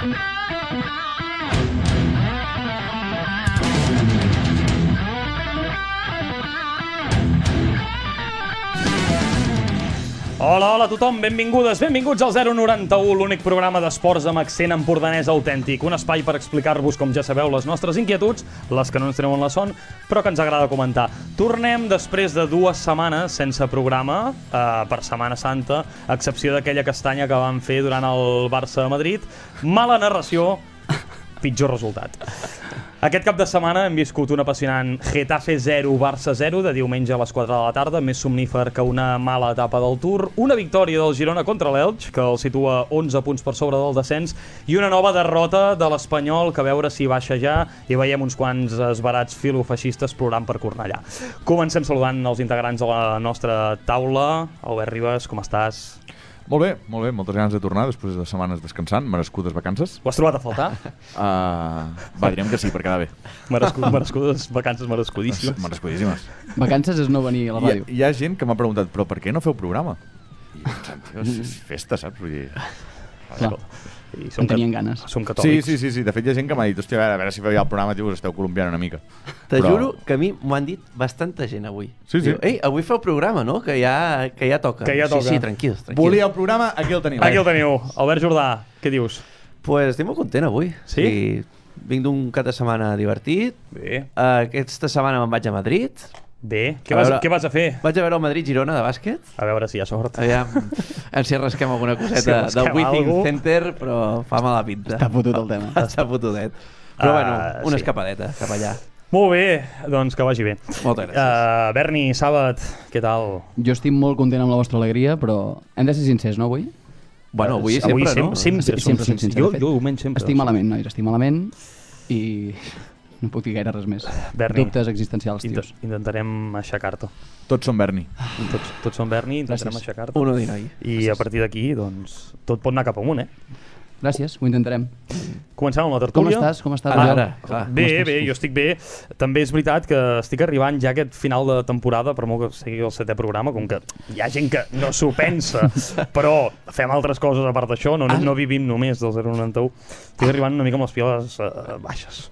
Hola, hola a tothom, benvingudes, benvinguts al 091, l'únic programa d'esports amb accent empordanès autèntic. Un espai per explicar-vos, com ja sabeu, les nostres inquietuds, les que no ens treuen la son, però que ens agrada comentar. Tornem després de 2 setmanes sense programa, per Setmana Santa, a excepció d'aquella castanya que vam fer durant el Barça a Madrid. Mala narració, pitjor resultat. Aquest cap de setmana hem viscut un apassionant Getafe 0, Barça 0, de diumenge a les 4 de la tarda, més somnífer que una mala etapa del Tour, una victòria del Girona contra l'Elx, que el situa 11 punts per sobre del descens, i una nova derrota de l'Espanyol, que a veure si baixa ja, i veiem uns quants esbarats filofeixistes plorant per Cornellà. Comencem saludant els integrants de la nostra taula. Albert Ribas, com estàs? Molt bé, moltes ganes de tornar després de setmanes descansant, merescudes vacances. Ho has trobat a faltar? Direm que sí, per quedar bé. Merescudes vacances, merescudíssimes. Merescudíssimes. Vacances és no venir a la ràdio. Hi ha gent que m'ha preguntat, però per què no feu programa? I és festa, saps? Vull dir... Clar. En tenien ganes. Som catòlics. Sí. De fet, hi ha gent que m'ha dit, hòstia, a veure si veieu el programa, tio, us esteu colombiant una mica. Te juro que a mi m'ho han dit bastanta gent avui. Sí. Diu, ei, avui feu programa, no? Que ja toca. Que ja toca. Sí, tranquils. Volia el programa, aquí el teniu. Aquí el teniu. Albert Jordà, què dius? Pues estic molt content avui. Sí? Vinc d'un cap de setmana divertit. Bé. Aquesta setmana me'n vaig a Madrid. Bé. Què vas a fer? Vaig a veure el Madrid-Girona de bàsquet. A veure si hi ha sort. Aviam si rasquem alguna coseta del Withing Center, però fa mala pinta. Està fotut el tema. Està fotudet. Però bueno, una escapadeta cap allà. Molt bé, doncs que vagi bé. Moltes gràcies. Berni, Sàbat, què tal? Jo estic molt content amb la vostra alegria, però hem de ser sincers, no, avui? Bueno, avui sempre, no? Sempre soc sincer. Jo diumenge sempre. Estic malament, nois, estic malament i no puc dir gaire res més. Berni, dubtes existencials, tios. Intentarem aixecar-te. Tots són Berni. Tots són Berni, intentarem aixecar-te. Uno di noi. I a partir d'aquí, doncs, tot pot anar cap amunt, Gràcies, ho intentarem. Comencem amb la tertúlia. Com estàs? Bé, jo estic bé. També és veritat que estic arribant ja aquest final de temporada, per molt que sigui el 7è programa, com que hi ha gent que no s'ho pensa, però fem altres coses a part d'això, no vivim només del 091. Estic arribant una mica amb les piles baixes.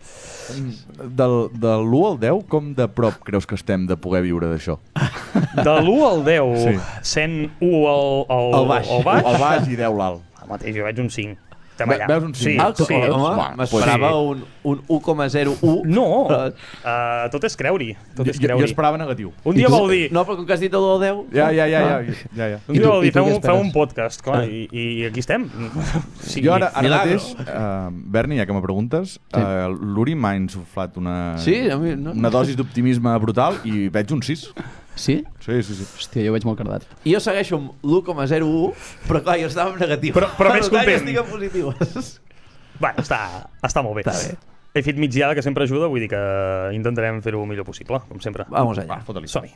De l'1 al 10, com de prop creus que estem de poder viure d'això? De l'1 al 10, sent 1 al baix. Al baix i 10 l'alt. El mateix, jo veig un 5. Veus un 5? Sí. Home, m'esperava un 1,01. No, tot és creure-hi. Jo esperava negatiu. Un dia vau dir... No, però com que has dit el 10... Ja. Un dia vau dir, feu un podcast, clar, i aquí estem. Jo ara mateix, Berni, ja que me preguntes, l'Uri m'ha insuflat una dosi d'optimisme brutal i veig un 6. Sí? Sí. Hòstia, jo ho veig molt cardat. I jo segueixo amb l'1,01, però clar, jo estava en negatiu. Però més content. Jo estic en positiu. Bueno, està molt bé. Està bé. He fet migdiada, que sempre ajuda, vull dir que intentarem fer-ho el millor possible, com sempre. Vamos allá. Fota-li. Som-hi.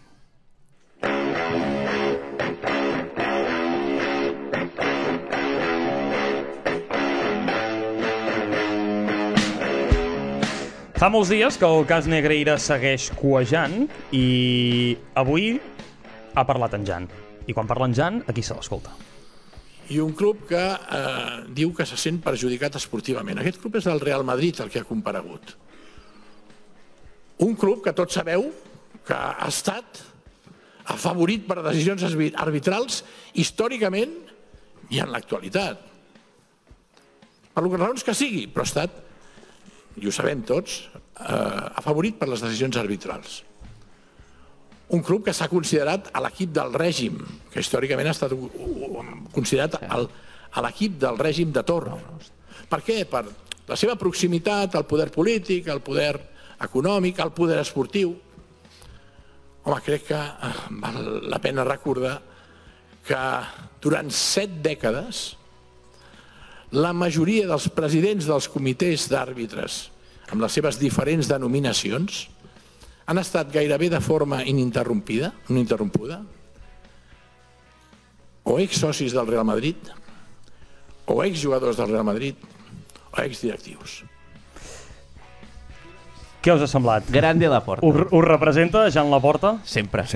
Fa molts dies que el cas Negreira segueix cuejant i avui ha parlat en Jan. I quan parla en Jan, aquí se l'escolta. I un club que diu que se sent perjudicat esportivament. Aquest club és el Real Madrid, el que ha comparegut. Un club que tots sabeu que ha estat afavorit per decisions arbitrals històricament i en l'actualitat. Per les raons que sigui, però ha estat, i ho sabem tots, afavorit per les decisions arbitrals. Un club que s'ha considerat a l'equip del règim, que històricament ha estat considerat a l'equip del règim de torn. Per què? Per la seva proximitat al poder polític, al poder econòmic, al poder esportiu. Home, crec que val la pena recordar que durant 7 dècades la majoria dels presidents dels comitès d'àrbitres, amb les seves diferents denominacions, han estat gairebé de forma ininterrompuda, o exsocis del Real Madrid, o exjugadors del Real Madrid, o exdirectius. Què us ha semblat? Grande Laporta. Us representa, Jan Laporta? Sempre.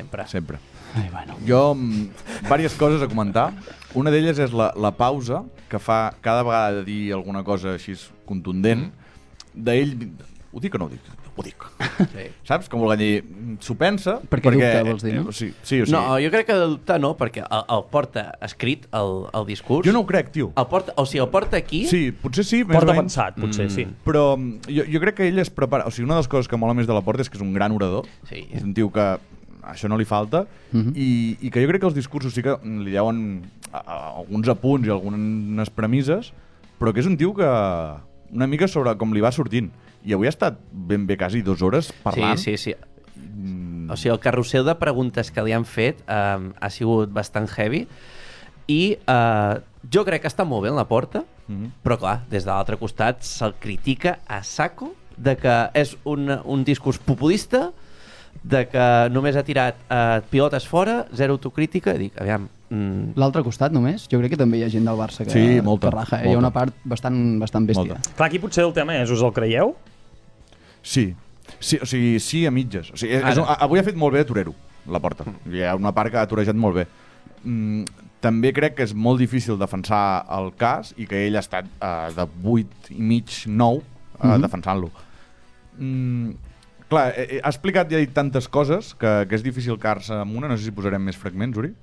Ai, bueno. Jo, diverses coses a comentar. Una d'elles és la pausa que fa cada vegada de dir alguna cosa així contundent. D'ell, ho dic o no ho dic? Ho dic. Sí. Saps? Com volent dir, s'ho pensa... Perquè dubta, vols dir, no? Sí. No, jo crec que de dubtar no, perquè el porta escrit, el discurs... Jo no ho crec, tio. El porta aquí... Sí, potser sí. Porta pensat, potser, sí. Però jo crec que ell es prepara... O sigui, una de les coses que mola més de Laporta és que és un gran orador. Sí. És un tio que això no li falta i que jo crec que els discursos sí que li deuen alguns apunts i algunes premisses, però que és un tio que una mica sobre com li va sortint. I avui ha estat ben bé quasi 2 hores parlant. Sí. O sigui, el carrusel de preguntes que li han fet ha sigut bastant heavy i jo crec que està molt bé en Laporta, però clar, des de l'altre costat se'l critica a saco de que és un discurs populista, de que només ha tirat pilotes fora, zero autocrítica, i dic, aviam... L'altre costat només? Jo crec que també hi ha gent del Barça que, molta, que raja. Hi ha una part bastant bèstia. Molta. Clar, aquí potser el tema és, us el creieu? Sí, o sigui, sí a mitges. O sigui, avui ha fet molt bé de torero, Laporta. Hi ha una part que ha torejat molt bé. També crec que és molt difícil defensar el cas i que ell ha estat de 8 i mig, 9 defensant-lo. Clar, ha explicat i ha dit tantes coses que és difícil quedar-se amb una. No sé si posarem més fragments, Uri.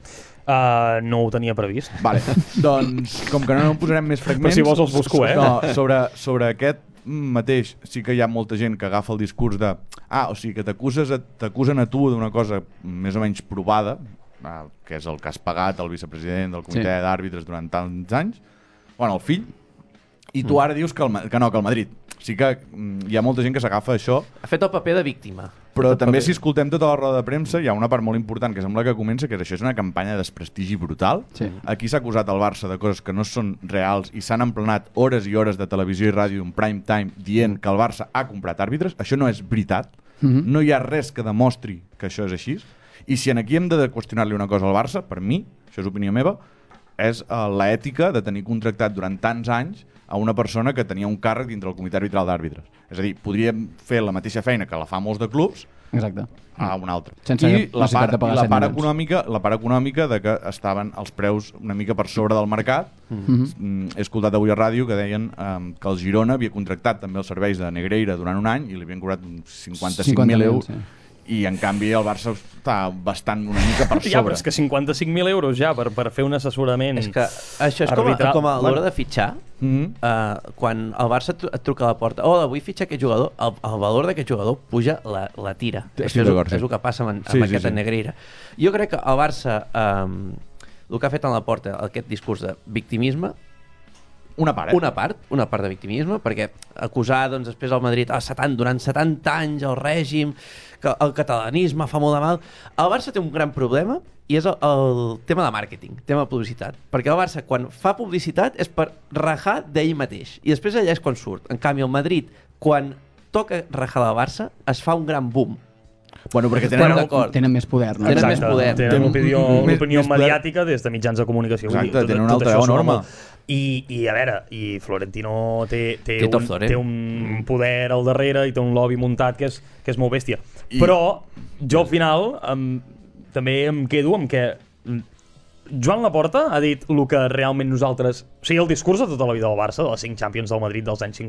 No ho tenia previst. Vale. Doncs, com que no en posarem més fragments... Però si vols els busco, No, sobre aquest mateix sí que hi ha molta gent que agafa el discurs de o sigui que t'acusen a tu d'una cosa més o menys provada, que és el que has pagat el vicepresident del comitè d'àrbitres durant tants anys, el fill, i tu ara dius que el Madrid. Sí que hi ha molta gent que s'agafa això. Ha fet el paper de víctima. Però també si escoltem tota la roda de premsa hi ha una part molt important que sembla que comença, que això és una campanya de desprestigi brutal. Sí. Aquí s'ha acusat el Barça de coses que no són reals i s'han emplenat hores i hores de televisió i ràdio en prime time dient que el Barça ha comprat àrbitres. Això no és veritat. No hi ha res que demostri que això és així. I si aquí hem de qüestionar-li una cosa al Barça, per mi, això és opinió meva, és l'ètica de tenir contractat durant tants anys a una persona que tenia un càrrec dintre el comitè arbitral d'àrbitres. És a dir, podríem fer la mateixa feina que la fa molts de clubs a un altre. I la part econòmica de que estaven els preus una mica per sobre del mercat. He escoltat avui a ràdio que deien que el Girona havia contractat també els serveis de Negreira durant un any i li havien cobrat 55.000 euros. I en canvi el Barça està bastant una mica per sobre. Ja, però és que 55.000 euros ja per fer un assessorament. És que això és com a l'hora de fitxar. Quan el Barça et truca a la porta, vull fitxar aquest jugador, el valor d'aquest jugador puja la tira. Això és el que passa amb aquest Negreira. Jo crec que el Barça, el que ha fet en la porta, aquest discurs de victimisme, una part de victimisme, perquè acusar després al Madrid durant 70 anys el règim, que el catalanisme fa molt de mal. El Barça té un gran problema i és el tema de màrqueting, tema de publicitat, perquè el Barça quan fa publicitat és per rajar d'ell mateix i després allà és quan surt. En canvi el Madrid, quan toca rajar del Barça, es fa un gran boom. Bueno, perquè tenen més poder, no? Tenen més poder. Tenen l'opinió mediàtica des de mitjans de comunicació. Exacte, tenen un altre enorme. I a veure, i Florentino té un poder al darrere i té un lobby muntat que és molt bèstia. Però jo al final també em quedo amb que Joan Laporta ha dit el que realment nosaltres... O sigui, el discurs de tota la vida del Barça, de les 5 Champions del Madrid dels anys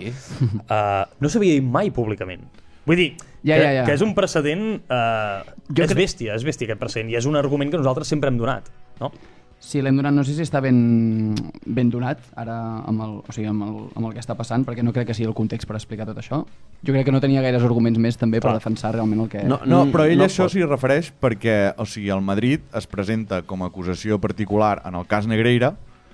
50, no s'havia dit mai públicament. Vull dir, que és un precedent... És bèstia aquest precedent, i és un argument que nosaltres sempre hem donat, no? Sí, l'hem donat, no sé si està ben donat ara amb el que està passant, perquè no crec que sigui el context per explicar tot això. Jo crec que no tenia gaires arguments més també per defensar realment el que... No, però ell això s'hi refereix perquè, o sigui, el Madrid es presenta com a acusació particular en el cas Negreira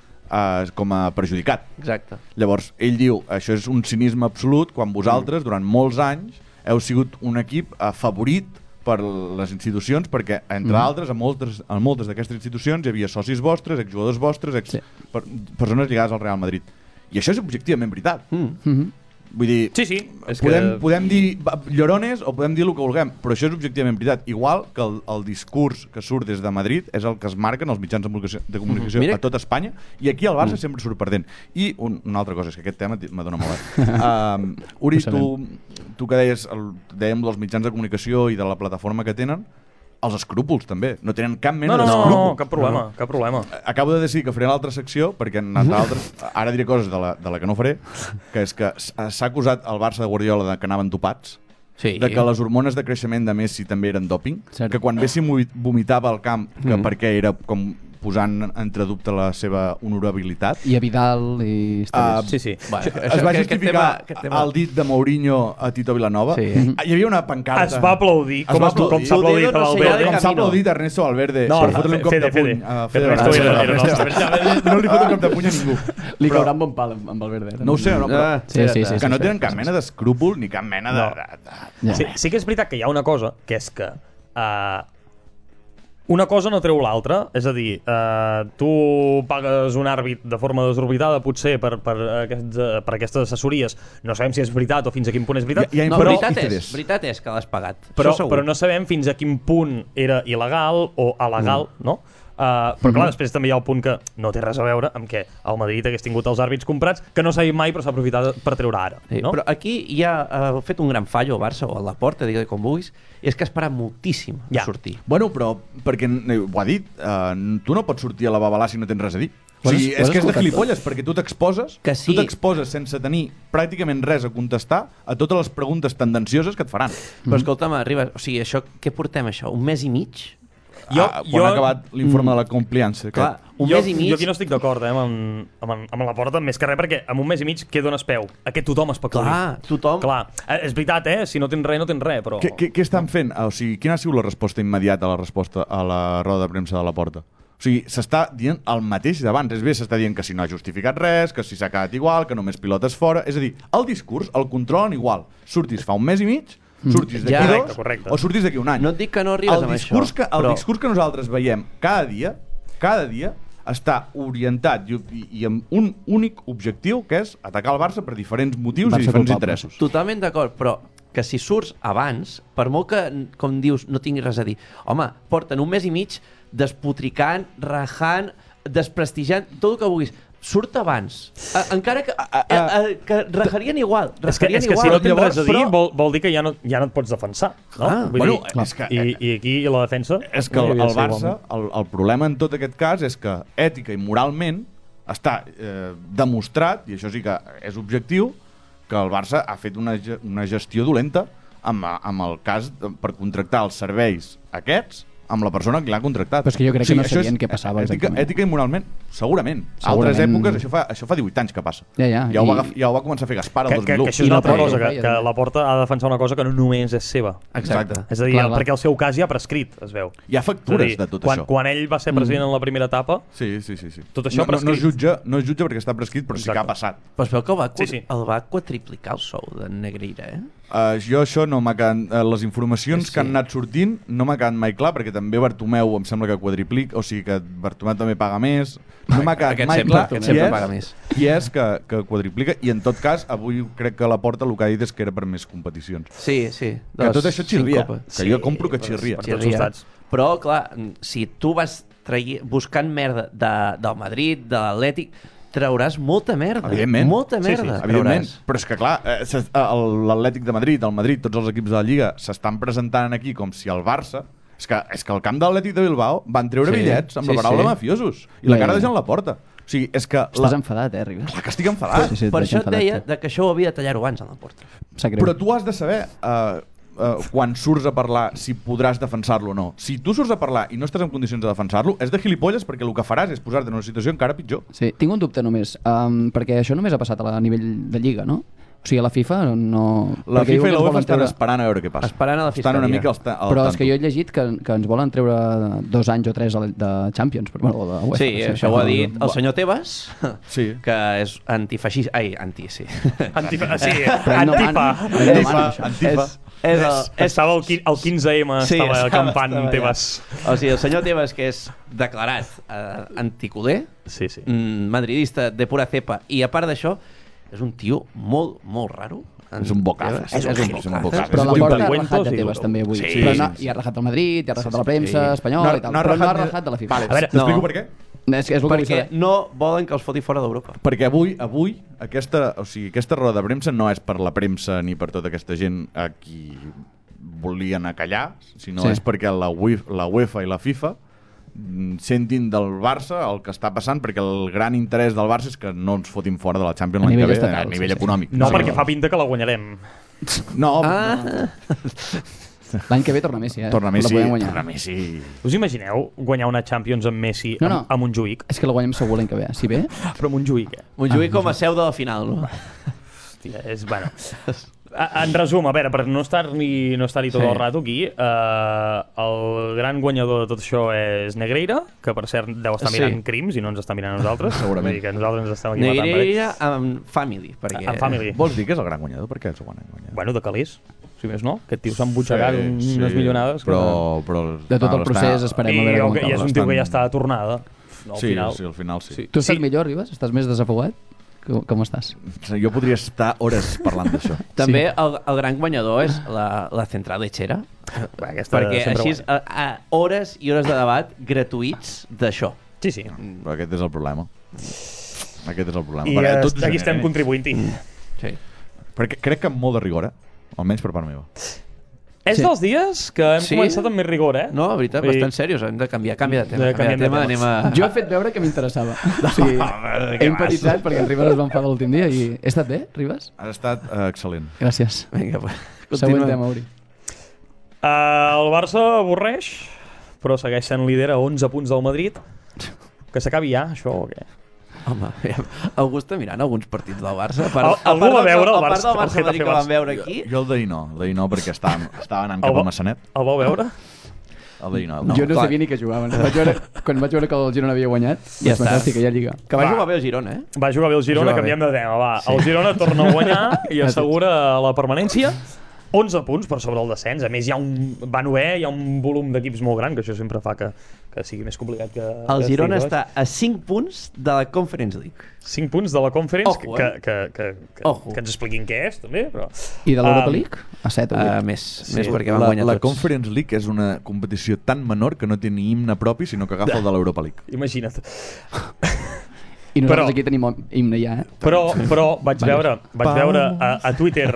com a perjudicat. Exacte. Llavors, ell diu, això és un cinisme absolut quan vosaltres, durant molts anys, heu sigut un equip favorit per les institucions, perquè, entre altres, a moltes d'aquestes institucions hi havia socis vostres, exjugadors vostres, persones lligades al Real Madrid. I això és objectivament veritat. Vull dir, Sí, podem dir llorones o podem dir el que vulguem, però això és objectivament veritat. Igual que el discurs que surt des de Madrid és el que es marquen els mitjans de comunicació a tot Espanya, i aquí el Barça sempre surt perdent. I una altra cosa, és que aquest tema m'adona molt. Uri, tu que dèiem dels mitjans de comunicació i de la plataforma que tenen, els escrúpols també, no tenen cap mena d'escrúpol. No, cap problema. Acabo de decidir que faré l'altra secció, perquè en altres, ara diré coses de la que no faré, que és que s'ha acusat el Barça de Guardiola de que anaven topats, de que les hormones de creixement de Messi també eren dòping, que quan Messi vomitava al camp, que perquè era com posant entre dubte la seva honorabilitat. I a Vidal i... Sí. Es va justificar el dit de Mourinho a Tito Vilanova. Hi havia una pancarta. Es va aplaudir, com s'ha aplaudit a Valverde. Com s'ha aplaudit a Ernesto Valverde. No, fotre-li un cop de puny. No li fotre un cop de puny a ningú. Li caurà un bon pal amb Valverde. No ho sé, Sí, que no tenen cap mena d'escrúpol ni cap mena de... Sí que és veritat que hi ha una cosa, que és que una cosa no treu l'altra, és a dir, tu pagues un àrbit de forma desorbitada, potser per aquestes assessories, no sabem si és veritat o fins a quin punt és veritat. Veritat és que l'has pagat. Però no sabem fins a quin punt era il·legal o alegal, no? Però clar, després també hi ha el punt que no té res a veure amb que el Madrid hagués tingut els àrbits comprats, que no s'ha dit mai però s'ha aprofitat per treure ara, no? Però aquí ja ha fet un gran fallo al Barça o a la Porta, digue-li com vulguis, és que ha esperat moltíssim a sortir. Bueno, però perquè ho ha dit, tu no pots sortir a la babalà si no tens res a dir. O sigui, és que és de gilipolles, perquè tu t'exposes sense tenir pràcticament res a contestar a totes les preguntes tendencioses que et faran. Però escolta'm, Ribas, o sigui, què portem això? Un mes i mig? Quan ha acabat l'informe de la compliance. Clar, un mes i mig... Jo aquí no estic d'acord amb la Porta, més que res, perquè en un mes i mig què dones peu? A què tothom especuli. Clar. És veritat, és veritat, si no tens res, però... Què estan fent? O sigui, quina ha sigut la resposta immediata a la roda de premsa de la Porta? O sigui, s'està dient el mateix d'abans. És bé, s'està dient que si no ha justificat res, que si s'ha quedat igual, que només pilotes fora... És a dir, el discurs el controlen igual. Surtis fa un mes i mig, surtis d'aquí dos o surtis d'aquí un any. No et dic que no arribes amb això. El discurs que nosaltres veiem cada dia està orientat i amb un únic objectiu, que és atacar el Barça per diferents motius i diferents interessos. Totalment d'acord, però que si surts abans, per molt que, com dius, no tinguis res a dir, home, porten un mes i mig despotricant, rajant, desprestigiant, tot el que vulguis. Surt abans. Encara que rajarien igual. És que si no tens res a dir, vol dir que ja no et pots defensar. I aquí la defensa... És que el Barça, el problema en tot aquest cas és que ètica i moralment està demostrat, i això sí que és objectiu, que el Barça ha fet una gestió dolenta amb el cas per contractar els serveis aquests amb la persona que l'ha contractat. Però és que jo crec que no sabien què passava exactament. Ètica i moralment, segurament. A altres èpoques, això fa 18 anys que passa. Ja ho va començar a fer Gaspar el 2001. Que això és una altra cosa, que la Porta ha de defensar una cosa que no només és seva. Exacte. És a dir, perquè el seu cas ja ha prescrit, es veu. Hi ha factures de tot això. Quan ell va ser president en la primera etapa, tot això prescrit. No es jutja perquè està prescrit, però sí que ha passat. Però es veu que el va quadriplicar el sou de Negreira, Jo això no m'ha quedat... Les informacions que han anat sortint no m'ha quedat mai clar, perquè també Bartomeu em sembla que quadriplica, o sigui que Bartomeu també paga més. No m'ha quedat mai clar qui és que quadriplica, i en tot cas avui crec que la Porta el que ha dit és que era per més competicions. Sí. Que tot això xirria, que jo compro que xirria. Però clar, si tu vas buscant merda del Madrid, de l'Atlètic, trauràs molta merda. Evidentment. Molta merda. Evidentment. Però és que clar, l'Atlètic de Madrid, el Madrid, tots els equips de la Lliga s'estan presentant aquí com si el Barça... És que el camp de l'Atlètic de Bilbao van treure bitllets amb la paraula mafiosos i la cara de gent a la porta. O sigui, és que... Estàs enfadat, Ribas? Clar que estic enfadat. Per això et deia que això ho havia de tallar-ho abans a la Porta. Però tu has de saber... quan surts a parlar si podràs defensar-lo o no. Si tu surts a parlar i no estàs en condicions de defensar-lo, és de gilipolles, perquè el que faràs és posar-te en una situació encara pitjor. Sí, tinc un dubte només, perquè això només ha passat a nivell de Lliga, no? O sigui, a la FIFA no... La FIFA i la UEFA estan esperant a veure què passa. Esperant a la fiscalia. Estan una mica però és que jo he llegit que ens volen treure 2 anys o 3 de Champions. O de UEFA, sí, això ho ha dit el senyor Tebas, que és antifeixista... Ai, sí. Antifa. Estava el 15M, estava campant Tebas. O sigui, el senyor Tebas, que és declarat anticuler, madridista de pura cepa, i a part d'això, és un tio molt, molt raro. És un bocazo. És un bocazo. Però la un porta ha cuentos rajat de i teves tot. també avui. Sí, Però no, sí, sí. i ha rajat el Madrid, i ha rajat de la premsa espanyola i tal. Però no ha rajat de la FIFA. Vale, A veure, t'explico no. per què? És el que vull Perquè saber. no volen que els foti fora d'Europa. Perquè avui aquesta roda de premsa no és per la premsa ni per tota aquesta gent a qui volien acallar, sinó Sí. és perquè la UEFA i la FIFA sentin del Barça el que està passant, perquè el gran interès del Barça és que no ens fotin fora de la Champions A l'any que nivell ve estatal, a nivell sí, sí. econòmic. No, perquè fa pinta que la guanyarem. No, L'any que ve torna Messi, torna La Messi, podem guanyar. torna Messi. Us imagineu guanyar una Champions amb Messi No. amb Montjuïc? És que la guanyem segur l'any que ve. Si ve, Però Montjuïc, Montjuïc com a seu de la final, no? Hòstia, és, bueno... En resum, a veure, per no estar-hi tot Sí. el rato aquí, el gran guanyador de tot això és Negreira, que per cert deu estar mirant Sí. Crims i no ens està mirant a nosaltres. Segurament. Vull dir que nosaltres ens estem aquí matant per ell. Negreira amb Family. Perquè... Amb Family. Vols dir que és el gran guanyador? Per què és el gran guanyador? Bueno, de calés, si més no. Aquest tio s'ha embutxacat unes milionades. Però de tot el procés esperem a veure com I és acaba. un tio que ja està a tornada. No, al Sí, final. sí, al final sí. Tu estàs Sí. millor, Ribas? Estàs més desafogat? Com estàs? Jo podria estar hores parlant d'això. També el gran guanyador és la central lechera. Bé, aquesta Perquè sempre així guanya. hores i hores de debat gratuïts d'això. Sí, sí. Però aquest és el problema. Aquest és el problema. I Perquè tots aquí estem contribuint-hi. Sí. Perquè crec que amb molt de rigor, almenys per part meva. És Sí. dels dies que hem Sí? començat amb més rigor, No, la veritat, Vull dir- bastant serios. Hem de canviar de tema. De canviar de tema. Anem a... Jo he fet veure que m'interessava. O sigui, he empatitzat perquè el Ribas es va enfadar l'últim dia i... He estat bé, Ribas? Has estat excel·lent. Gràcies. Vinga, pues, Següent tema, Uri. El Barça avorreix, però segueix sent líder a 11 punts del Madrid. Que s'acabi ja, això, o què? Home, aviam, algú està mirant alguns partits del Barça? Algú va veure el A part Barça, del el Barça Getafe Madrid que Barça. vam veure aquí... Jo el d'ahir no, perquè estava anant cap El a Massanet. El vau veure? El d'ahir no. Jo no clar. sabia ni que jugaven. Quan vaig veure que el Girona havia guanyat, Ja vaig pensar, està. hosti, que ja lliga. Que va Va. jugar bé el Girona, eh? Va jugar bé el Girona, Jugar bé. canviem de tema, va. El Girona torna a guanyar i assegura la permanència. 11 punts per sobre el descens. A més, va novè, hi ha un volum d'equips molt gran, que això sempre fa que sigui més complicat que... El Girona està a 5 punts de la Conference League. 5 punts de la Conference, Ojo, Ojo. que ens expliquin què és, també. Però... I de l'Europa League? A 7 o 8. Més perquè van La guanyar tots. Conference League és una competició tan menor que no té ni himne propi, sinó que agafa el de l'Europa League. Imagina't. I nosaltres però- aquí tenim himne ja, eh? Però vaig veure a Twitter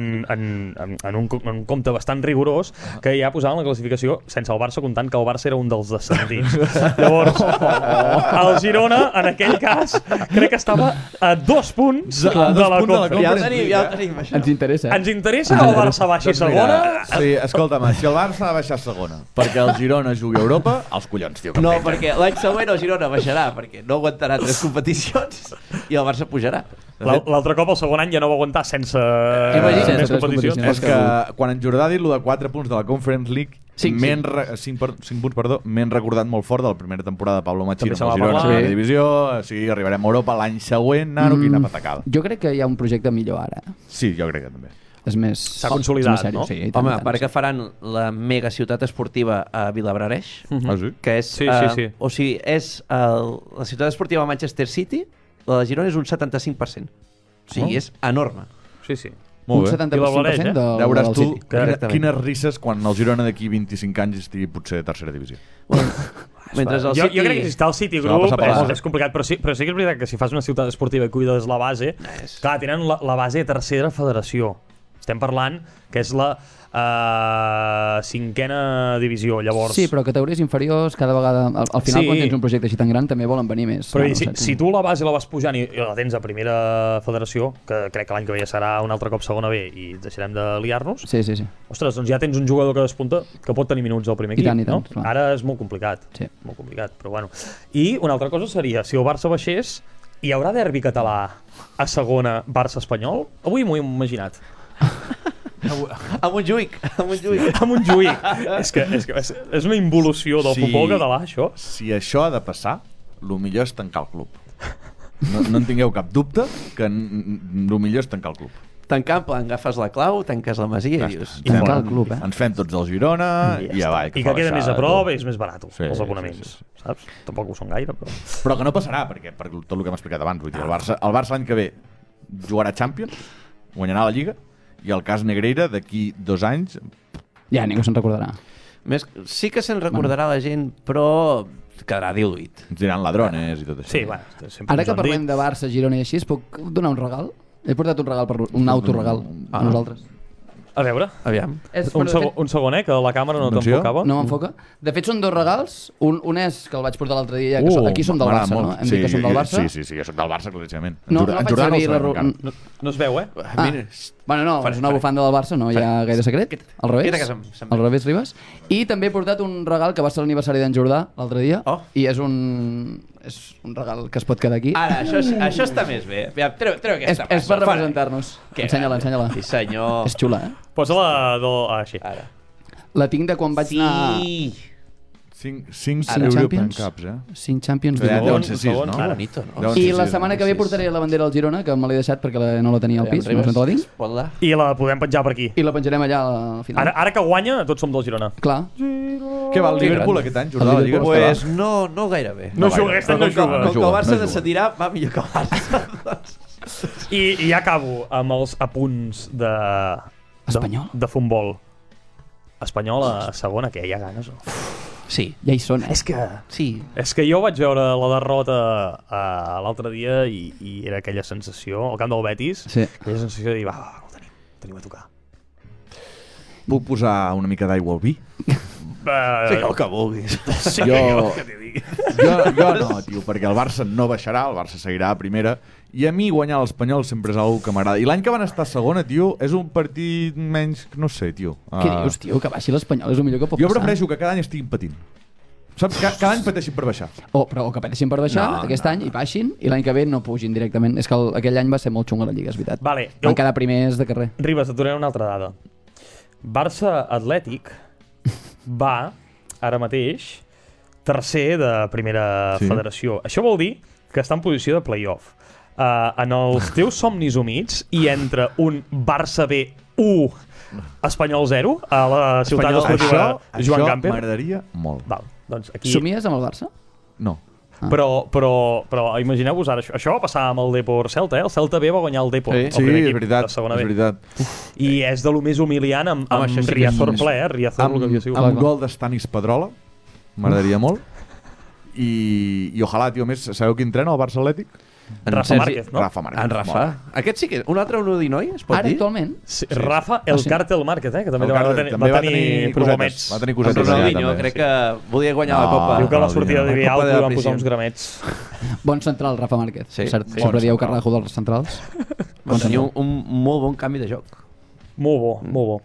en un compte bastant rigorós que ja posaven la classificació sense el Barça, comptant que el Barça era un dels descendents. Llavors, el Girona, en aquell cas, crec que estava a 2 punts de la Conference. Ja ho tenim, això. Ens interessa, eh? Ens interessa que el Barça baixi segona? Sí, escolta'm, si el Barça ha baixat segona perquè el Girona jugui a Europa, els collons, tio. que No, em pengen. perquè l'any següent el Girona baixarà, perquè no aguantarà 3 competicions i el Barça pujarà. L'altre cop, el segon any, ja no va aguantar sense Imagina't, més tres competicions. competicions. És que quan en Jordà ha dit lo de 4 punts de la Conference League, 5 punts, m'he recordat molt fort de la primera temporada de Pablo Machín També se amb el va Girona a parlar. segona divisió. Sí, arribarem a Europa l'any següent, nano, quina patacada. Jo crec que hi ha un projecte millor ara. Sí, jo crec que també. És més... S'ha consolidat, és més no? Sí, i tant, Home, i tant, perquè faran la mega ciutat esportiva a Vilabrareix, Ah, sí? que és... Sí, sí, sí. O sigui, és la ciutat esportiva de Manchester City, la de Girona és un 75%. O sigui, és enorme. Sí, sí. Un Molt bé. 75% del Veuràs del tu City. Exactament. quines risses quan el Girona d'aquí 25 anys estigui potser a tercera divisió. Mentre el Jo City... crec que si està al City Se va Group passar per l'altre. és complicat, però sí que és veritat que si fas una ciutat esportiva i cuides la base, clar, tenen la base de tercera federació. Estem parlant que és la 5ª divisió, llavors... Sí, però categories inferiors cada vegada... Al final, Sí. quan tens un projecte així tan gran, també volen venir més. Però no, si, saps? si tu la base la vas pujant i la tens a primera federació, que crec que l'any que ve ja serà un altre cop segona B i deixarem de liar-nos, Sí, sí, sí. ostres, doncs ja tens un jugador que despunta que pot tenir minuts al primer I equip, tant, i tant, no? clar. Ara és molt complicat, Sí. molt complicat, però bueno. I una altra cosa seria, si el Barça baixés, hi haurà derbi català a segona Barça-Espanyol? Avui m'ho he imaginat. A Montjuïc. A Montjuïc. A Montjuïc. és una involució del Sí. futbol català, això. Si això ha de passar, el millor és tancar el club. No en tingueu cap dubte que el millor és tancar el club. Tancar, en plan, agafes la clau, tanques la masia i dius... I tancar el club, eh? Ens fem tots el Girona i ja va. I que queda més a prop, és més barat, Sí, els sí, abonaments, sí, sí. saps? Tampoc ho són gaire, però... Però que no passarà, perquè per tot el que hem explicat abans, vull dir, el Barça l'any que ve jugarà Champions, guanyarà la Lliga, i el cas Negreira d'aquí 2 anys... Ja, ningú se'n recordarà. Sí que se'n recordarà la gent, però quedarà diluït. Ens diran ladrones i tot això. Sí, bueno, sempre Ara ens que ho han parlem dit. de Barça, Girona i així, puc donar un regal? He portat un regal, un autoregal a nosaltres. A veure, Aviam. un segon, que la càmera no Atenció. t'enfocava. No m'enfoca. De fet, són 2 regals. Un és que el vaig portar l'altre dia, que aquí som del m'agrada Barça, molt. no? Hem dit que som del Barça. Sí, jo soc del Barça, claríssimament. No, En no faig Jordà servir ho la... sabem encara. No es veu, Mira, Bueno, no, és una bufanda del Barça, no hi ha gaire secret. Al Queda que revés. se'm Al revés, Ribas. I també he portat un regal que va ser l'aniversari d'en Jordà l'altre dia. Oh. I és un regal que es pot quedar aquí. Ara, això està més bé. Aviam, treu aquesta És per passa. representar-nos. Que Ensenya-la, grande. ensenya-la. Sí, senyor. És xula, eh? Posa-la així. Ara. La tinc de quan vaig anar... Sí. 5 Ara, European Champions? Cups, 5 Champions Ja League. deuen ser 6, segon, no? Que bonito, no? Deuen I ser la sis, setmana que ve portaré la bandera al Girona, que me l'he deixat perquè no la tenia al pis, no sé on la tinc. Pot-la. I la podem penjar per aquí. I la penjarem allà al final. Ara que guanya, tots som del Girona. Clar. Què va el Liverpool aquest any? Jordà, la Lliga? Liverpool com està? Pues no gaire bé. No juga, aquest any no juga. Com que el Barça no juga. decidirà, va millor que el Barça. I ja acabo amb els apunts Espanyol? de futbol. Espanyol a segona, que hi ha ganes. No? Sí. Ja hi són, eh? És que Sí. jo vaig veure la derrota l'altre dia i era aquella sensació, al camp del Betis, Sí. aquella sensació de dir, va, ho tenim a tocar. Puc posar una mica d'aigua al vi? Sí, el que vulguis. Sí, Jo- que t'hi digui. Jo no, tio, perquè el Barça no baixarà, el Barça seguirà a primera, i a mi guanyar l'Espanyol sempre és una que m'agrada. I l'any que van estar a segona, tio, és un partit menys... no sé, tio. Què dius, tio? Que baixi l'Espanyol és el millor que pot Jo passar. prefereixo que cada any estiguin patint. Saps? Cada any pateixin per baixar. O que pateixin per baixar aquest any i baixin, i l'any que ve no pugin directament. És que aquell any va ser molt xunga la Lliga, és veritat. Vale, Van quedar primers de carrer. Ribas, et donaré una altra dada. Barça Atlètic va, ara mateix, tercer de primera federació. Això vol dir que està en posició de play-off. En els teus somnis humits hi entra un Barça B 1 Espanyol 0 a la ciutat esportiva Joan Gamper. Això m'agradaria molt. Val, doncs aquí... Somies amb el Barça? No. Però imagineu-vos ara, això va passar amb el Depor Celta, el Celta B va guanyar el Depor, el Sí, primer és equip veritat, de segona és B. veritat. I és de lo més humiliant amb això sí que Riazor és- ple, Riazor el que havia sigut. Amb gol d'Estanis Pedrola, m'agradaria molt. I ojalà, tio, més, sabeu qui entrena el Barça Atlètic? Rafa Márquez, no? Rafa Márquez. En Rafa. Aquest sí que... Un altre Unodinoi, es pot Ara, dir? actualment? Sí, Rafa El sí. Càrtel Márquez, que també El va Càrtel tenir, va tenir problemets. Va tenir En cosetes allà, Ronaldinho, també. crec que volia guanyar la Copa. Diu que a la Ronaldinho. sortida de La Vial Copa de li la van posar Prisión. uns gramets. Bon central, Rafa Márquez. Sí. Cert, Sí. sempre dieu Carrajo dels centrals. Va tenir un molt bon canvi de joc. Molt bo, molt bo.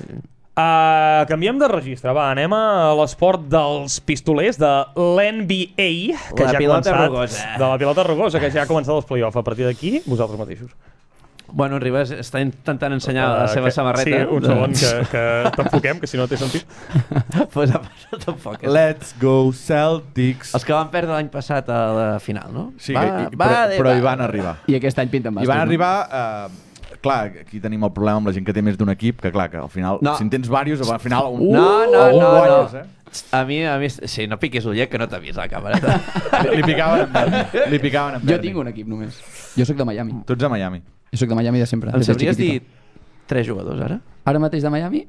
Canviem de registre, va, anem a l'esport dels pistolers de l'NBA, que La ja ha pilota començat, rugosa. de la pilota rugosa, que ja ha començat els play-off. A partir d'aquí, vosaltres mateixos. Bueno, Ribas està intentant ensenyar la seva samarreta. Sí, un segon, que t'enfoquem, que si no té sentit. Pues ha passat un poc. Let's go Celtics. Els que van perdre l'any passat a la final, no? Sí, però hi van arribar. I aquest any pinten I bàsquet. van arribar... clar, aquí tenim el problema amb la gent que té més d'un equip, que clar, que al final, No. si en tens diversos, al final un No. guanyes, A mi, sí, no piquis l'ullet, que no t'ha vist la càmera. Li picaven en Berni. Li picaven en Jo Berni. tinc un equip només. Jo sóc de Miami. Tu ets a Miami. Jo sóc de Miami de sempre. Em des de sabries chiquitito. dir 3 jugadors, ara? Ara mateix de Miami?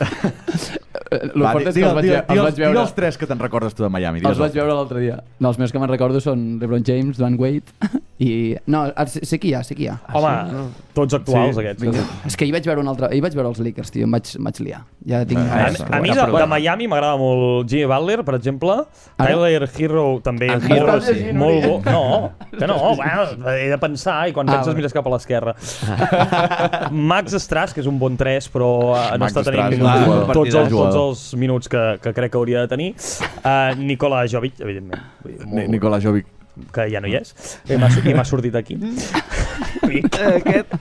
Lo Va, fort és que els vaig digue'ls veure... els tres que te'n recordes tu de Miami. Els vaig veure l'altre dia. No, els meus que me'n recordo són LeBron James, Dwayne Wade i... No, sé qui hi ha. Home, tots actuals, Sí, aquests. Vinga. És que hi vaig veure un altre... Ahir vaig veure els Lakers, tio, em vaig liar. Ja tinc... A mi de Miami m'agrada molt Jimmy Butler, per exemple. Tyler Hero també. En molt, Hero, sí. molt bo. No, que no. Bueno, he de pensar i quan penses mires cap a l'esquerra. Max Strass, que és un bon 3, però no Max està tenint Strass, jugador. tots els minuts que crec que hauria de tenir. Nikola Jovic, evidentment. Vull dir, molt- Nikola Jovic. que ja no hi és. I m'ha sortit aquí. Aquest...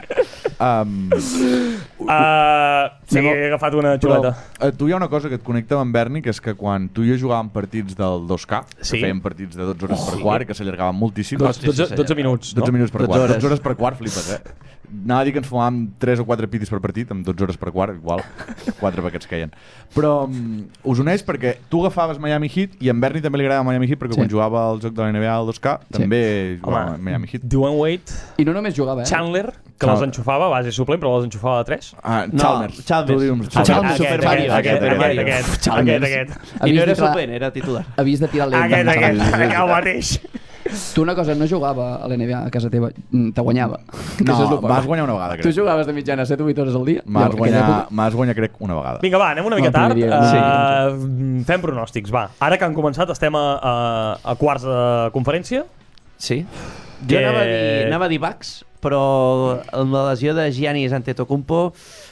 Sí, he agafat una xuleta. Tu hi ha una cosa que et connecta amb en Berni, que és que quan tu i jo jugàvem partits del 2K, Sí. que fèiem partits de 12 hores per quart, que s'allargaven moltíssim. 12 minuts, 12 no? minuts per 12 quart. hores. 12 hores per quart, flipes, eh? anava a dir que ens fumàvem 3 o 4 pitis per partit, amb 12 hores per quart, igual, 4 paquets queien. Però us uneix perquè tu agafaves Miami Heat i en Berni també li agradava Miami Heat perquè quan jugava al joc de la NBA al 2K també jugava a Miami Heat. Dwayne Wade, I no només jugava, Chandler, que les enxufava, base suplent, però les enxufava de 3. Chalmers. Super Mario. Aquest. I no era suplent, era titular. Havies de tirar lent. Aquest, el mateix. Tu una cosa, no jugava a l'NBA a casa teva, te guanyava. No, vas guanyar una vegada, Tu crec. jugaves de mitjana 7 o 8 hores al dia? Vas guanyar, crec, una vegada. Vinga, va, anem una mica El primer tard. dia, Fem pronòstics, va. Ara que han començat, estem a quarts de conferència. Sí. Jo anava a dir Bucks, però amb la lesió de Giannis Antetokounmpo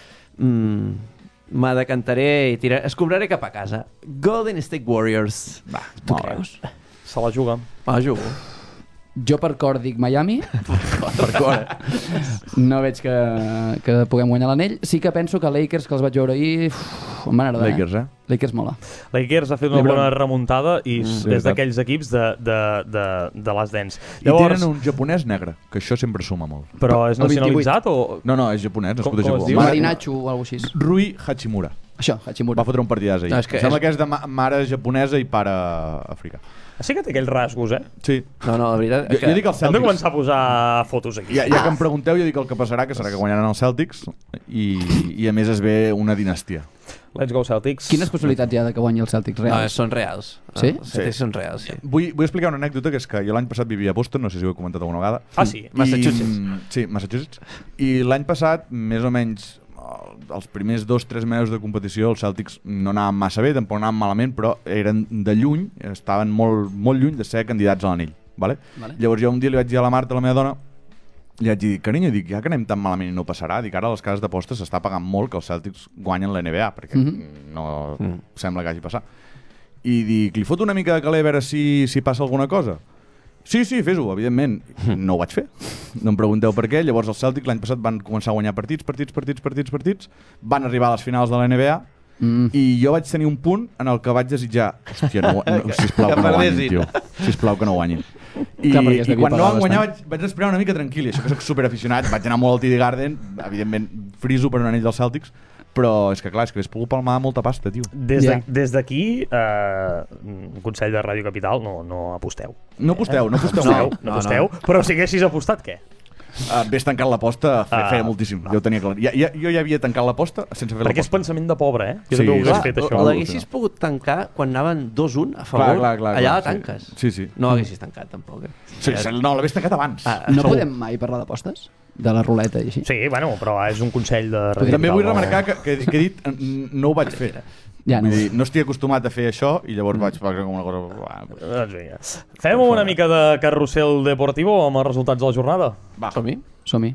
me decantaré i escombraré cap a casa. Golden State Warriors. Va, tu creus? Se la juga. Jugo. Jo per cor dic Miami. Per cor. No veig que puguem guanyar l'anell. Sí que penso que Lakers, que els vaig veure ahir, em van agradar. Lakers, Lakers mola. Lakers ha fet una LeBron. bona remuntada i és veritat. d'aquells equips de les dents. I tenen un japonès negre, que això sempre suma molt. Però és El 28. nacionalitzat o... No, és japonès, nascut a Com es Japó. diu? Marinacho o alguna cosa així. Rui Hachimura. Això, Hachimura. Va fotre un partidàs ahir. No, és que Sembla que és de mare japonesa i pare africà. Sí que té aquells rasgos, Sí. No, la veritat... Jo dic els Hem de Celtics. començar a posar fotos aquí. Ja que em pregunteu, jo dic el que passarà, que serà que guanyaran els Celtics i a més es ve una dinastia. Let's go, Celtics. Quines possibilitats hi ha de que guanyi els Celtics No, reals? són reals. Sí? Els Celtics són reals, sí. Vull explicar una anècdota, que és que jo l'any passat vivia a Boston, no sé si ho he comentat alguna vegada. Ah, sí? Massachusetts. Sí, Massachusetts. I l'any passat, més o menys, els primers 2-3 mesos de competició, els Celtics no anaven massa bé, tampoc anaven malament, però eren de lluny, estaven molt, molt lluny de ser candidats a l'anell. Vale? Llavors jo un dia li vaig dir a la Marta, la meva dona, li vaig dir, carinyo, dic, ja que anem tan malament i no passarà, dic, ara a les cases d'apostes s'està pagant molt que els Celtics guanyen la NBA, perquè no sembla que hagi passat. I dic, li foto una mica de caler a veure si passa alguna cosa. Sí, fes-ho, evidentment. No ho vaig fer. No em pregunteu per què. Llavors els Celtics l'any passat van començar a guanyar partits, van arribar a les finals de la NBA i jo vaig tenir un punt en el que vaig desitjar, hòstia, sisplau que no guanyin, tio. Sisplau que no guanyin. I quan no van guanyar vaig respirar una mica tranquil, i això que soc superaficionat, vaig anar molt al TD Garden, evidentment friso per un anell dels Celtics, però és que clar, és que hauria pogut palmar molta pasta, tio. Des d'aquí, un consell de Ràdio Capital, no aposteu. No aposteu. No aposteu, però si haguessis apostat, què? Ves tancant l'aposta feia moltíssim, jo ho tenia clar. Jo ja havia tancat l'aposta sense fer l'aposta. Perquè és pensament de pobre, Jo també ho hagués fet, això. L'haguessis pogut tancar quan anaven 2-1 a favor, allà la tanques. Sí. No l'haguessis tancat, tampoc. No, l'hagués tancat abans. No podem mai parlar d'apostes? De la ruleta i així? Sí, bueno, però és un consell de Ràdio Capital. També vull remarcar que he dit no ho vaig fer. Ja, Vull dir, no estic acostumat a fer això i llavors vaig fer alguna cosa... Doncs vinga. Fem una mica de carrusel deportivo amb els resultats de la jornada? Va. Som-hi.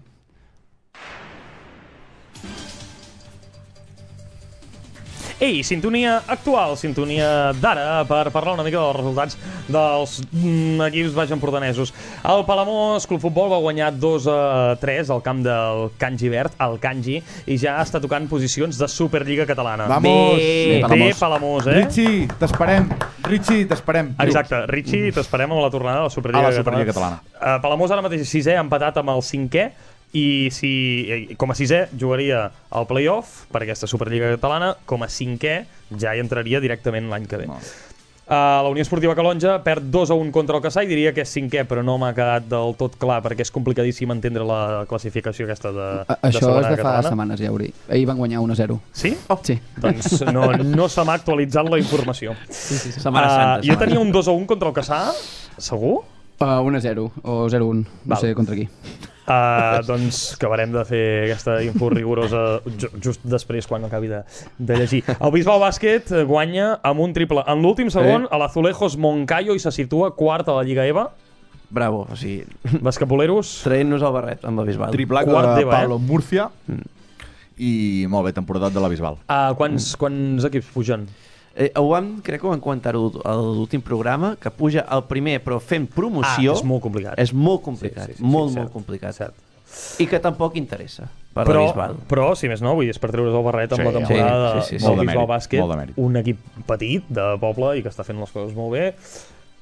Ei, sintonia actual, sintonia d'ara, per parlar una mica dels resultats dels equips baixempordanesos. El Palamós Club Futbol va guanyar 2-3 al camp del Cangi Verd, el Cangi, i ja està tocant posicions de Superliga Catalana. Vamos! Bé, Palamós, Richie, t'esperem. Exacte, Richie, t'esperem amb la tornada de la Superliga Catalana. Palamós ara mateix 6è, empatat amb el 5è, i si com a 6è jugaria al play-off per aquesta Superliga Catalana, com a 5è ja hi entraria directament l'any que ve. La Unió Esportiva Calonja perd 2-1 contra el Caçà i diria que és 5è, però no m'ha quedat del tot clar perquè és complicadíssim entendre la classificació aquesta de això segona és de fa catalana. setmanes, ja hauria. Ahir van guanyar 1-0. Sí? Sí. Doncs no se m'ha actualitzat la informació. Setmana Santa. Jo tenia un 2-1 contra el Caçà, segur? 1-0 o 0-1, no sé contra qui. Doncs acabarem de fer aquesta info rigorosa just després quan acabi de llegir. El Bisbal Bàsquet guanya amb un triple en l'últim segon a l'Azulejos Moncayo i se situa quart a la Lliga EVA. Bravo, o sigui... Basquetboleros. Traient-nos el barret amb la Bisbal. Triplac de Pablo Murcia i molt bé, temporadat de la Bisbal. Quants equips pugen? Crec que ho vam comentar a l'últim programa, que puja el primer però fent promoció. És molt complicat. És molt complicat, molt complicat. I que tampoc interessa per la Bisbal. Però, si més no, vull dir, és per treure's el barret amb la temporada del Bisbal Bàsquet, un equip petit de poble i que està fent les coses molt bé.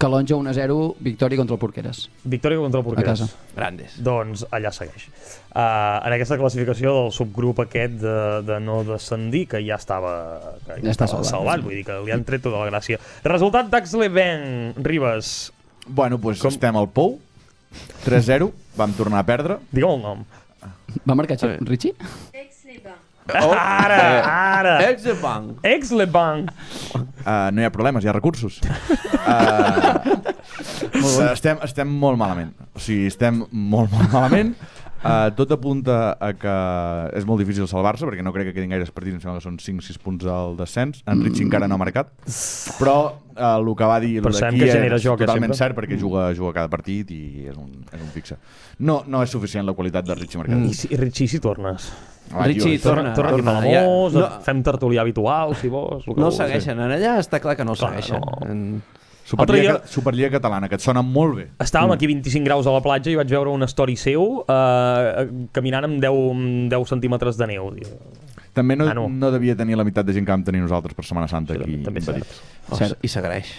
Calonja 1-0, victòria contra el Porqueres. Victòria contra el Porqueres. A casa. Grandes. Doncs allà segueix. En aquesta classificació del subgrup aquest de no descendir, que ja estava, salvat, vull dir que li han tret tota la gràcia. Resultat d'Aix-les-Bains, Ribes. Bueno, doncs estem al Pou, 3-0, vam tornar a perdre. Digue'm el nom. Va marcar Richie? Ara! Ex-Bank. Aix-les-Bains. No hi ha problemes, hi ha recursos. Estem molt malament. O sigui, estem molt malament. Tot apunta a que és molt difícil salvar-se, perquè no crec que quedin gaires partits, em sembla que són 5-6 punts del descens. En Richie encara no ha marcat, però el que va dir d'aquí és totalment cert, perquè juga cada partit i és un fixe. No és suficient la qualitat de Richie marcat. I Richie, si tornes? Richie torna aquí Palamós, fem tertúlia habitual, si vols. No el segueixen, en allà està clar que no el segueixen. Superliga catalana, que et sona molt bé. Estàvem aquí 25 graus a la platja i vaig veure una story seu caminant amb 10 centímetres de neu. També no devia tenir la meitat de gent que vam tenir nosaltres per Setmana Santa aquí. També cert. I s'agraeix.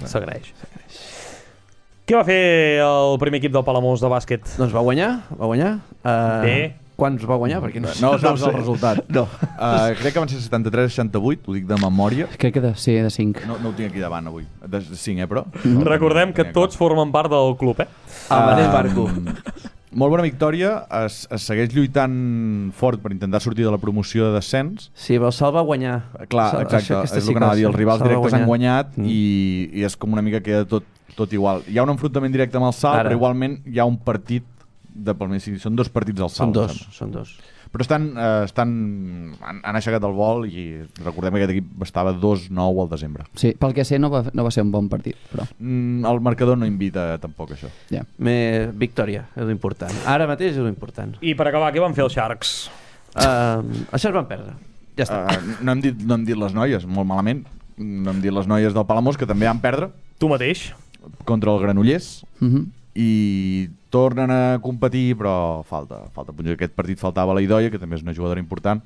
Què va fer el primer equip del Palamós de bàsquet? Doncs va guanyar. Bé. Quants va guanyar? Perquè no saps el resultat. No. Crec que van ser 73-68, ho dic de memòria. Crec que de 5. No ho tinc aquí davant avui. De 5, però... Recordem que tots formen part del club, El mateix barco. Molt bona victòria. Es segueix lluitant fort per intentar sortir de la promoció de descens. Sí, però el Sal va guanyar. Clar, exacte. És el que anava a dir. Els rivals directes han guanyat i és com una mica queda tot igual. Hi ha un enfrontament directe amb el Sal, però igualment hi ha un partit són 2 partits al Sal. Són dos. Però han aixecat el vol i recordem que aquest equip estava 2-9 al desembre. Sí, pel que sé no va ser un bon partit, però... El marcador no invita tampoc això. Yeah. Victòria, és l'important. Ara mateix és l'important. I per acabar, què van fer els Sharks? Els Sharks van perdre. Ja està. No hem dit les noies, molt malament. No hem dit les noies del Palamós, que també van perdre. Tu mateix? Contra el Granollers. I tornen a competir, però falta punts. Aquest partit faltava la Idoia, que també és una jugadora important,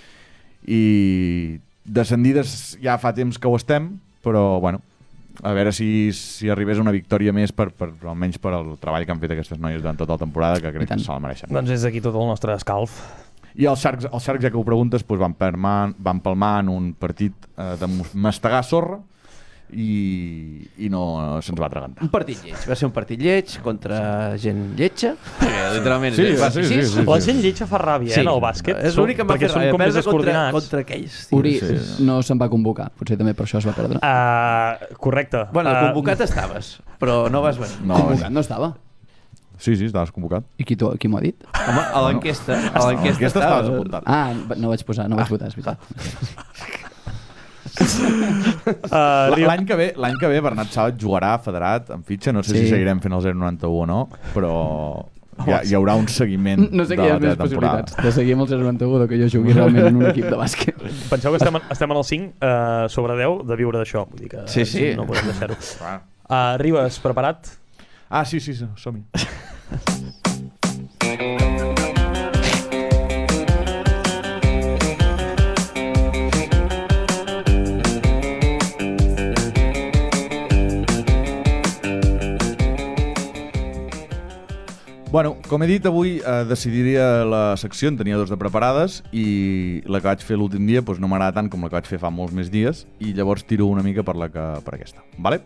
i descendides ja fa temps que ho estem, però bueno, a veure si arribés una victòria més almenys per al treball que han fet aquestes noies durant tota la temporada, que crec que se la mereixen. Doncs és aquí tot el nostre escalf. I els Sharks, ja que ho preguntes, van palmar en un partit de mastegar sorra i no se'ns va atragantar. Un partit lleig, va ser un partit lleig contra gent lletja, literalment. Sí. La gent lletja fa ràbia en el bàsquet, és l'únic que em va fer ràbia, perdre contra aquells. Uri no se'n va convocar, potser també per això es va perdre. Correcte. Bueno, convocat estaves, però no vas venir. Convocat no estava. Sí, estaves convocat. I qui m'ho ha dit? Home, a l'enquesta estaves apuntat. No vaig votar, és veritat. L'any que ve Bernat Sàbat jugarà federat en fitxa, no sé si seguirem fent el 091 o no, però hi haurà un seguiment no sé què hi ha més possibilitats de seguir amb el 091 que jo jugui realment en un equip de bàsquet. Penseu que estem en el 5 sobre 10 de viure d'això, vull dir que sí. No podem deixar-ho. Ribes, preparat? Sí, som-hi. Bueno, com he dit, avui decidiria la secció, en tenia 2 de preparades i la que vaig fer l'últim dia no m'agrada tant com la que vaig fer fa molts més dies i llavors tiro una mica per aquesta. Vale?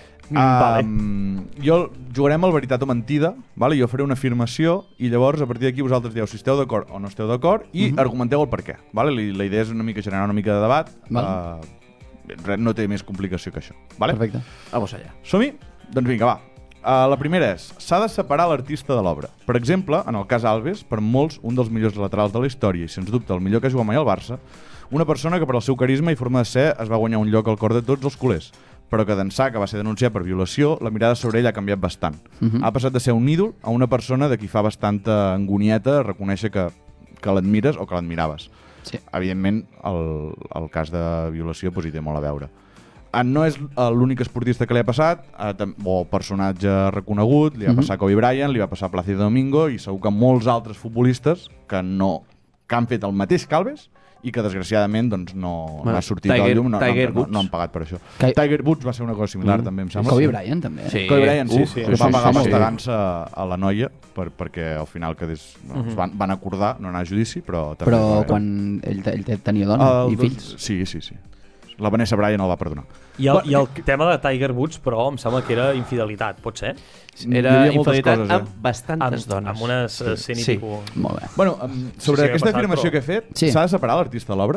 Jo jugarem al veritat o mentida, vale? Jo faré una afirmació i llavors a partir d'aquí vosaltres dieu si esteu d'acord o no esteu d'acord i argumenteu el per què. Vale? La idea és una mica generar una mica de debat. No té més complicació que això. Vale? Perfecte. Vamos allà. Som-hi? Doncs vinga, va. La primera és, s'ha de separar l'artista de l'obra. Per exemple, en el cas Alves, per molts un dels millors laterals de la història i sens dubte el millor que ha jugat mai al Barça, una persona que per al seu carisma i forma de ser es va guanyar un lloc al cor de tots els culers, però que d'ençà que va ser denunciat per violació, la mirada sobre ell ha canviat bastant. Ha passat de ser un ídol a una persona de qui fa bastanta angonieta reconèixer que l'admires o que l'admiraves. Sí. Evidentment, el cas de violació hi té molt a veure. No és l'únic esportista que li ha passat, o personatge reconegut, li va passar a Kobe Bryant, li va passar a Plácido Domingo i segur que molts altres futbolistes que que han fet el mateix que Alves i que desgraciadament doncs, no ha sortit Tiger- al llum, no Woods. han pagat per això. Que- Tiger Woods va ser una cosa similar també, em sembla. Kobe Bryant, també. Sí. Kobe Bryant, sí, sí. va pagar Sí. mastegant-se a la noia perquè al final es van acordar no anar a judici, però... també Però va haver- quan ell tenia dona i fills. Sí. La Vanessa Bryant el va perdonar. I el tema de Tiger Woods, però, em sembla que era infidelitat, pot ser? Hi Era havia moltes infidelitat coses, amb bastantes dones. Amb unes 100 i Sí. pico. Molt bé. Bueno, sobre sí, aquesta ha passat, afirmació però- que he fet, Sí. s'ha de separar l'artista de l'obra?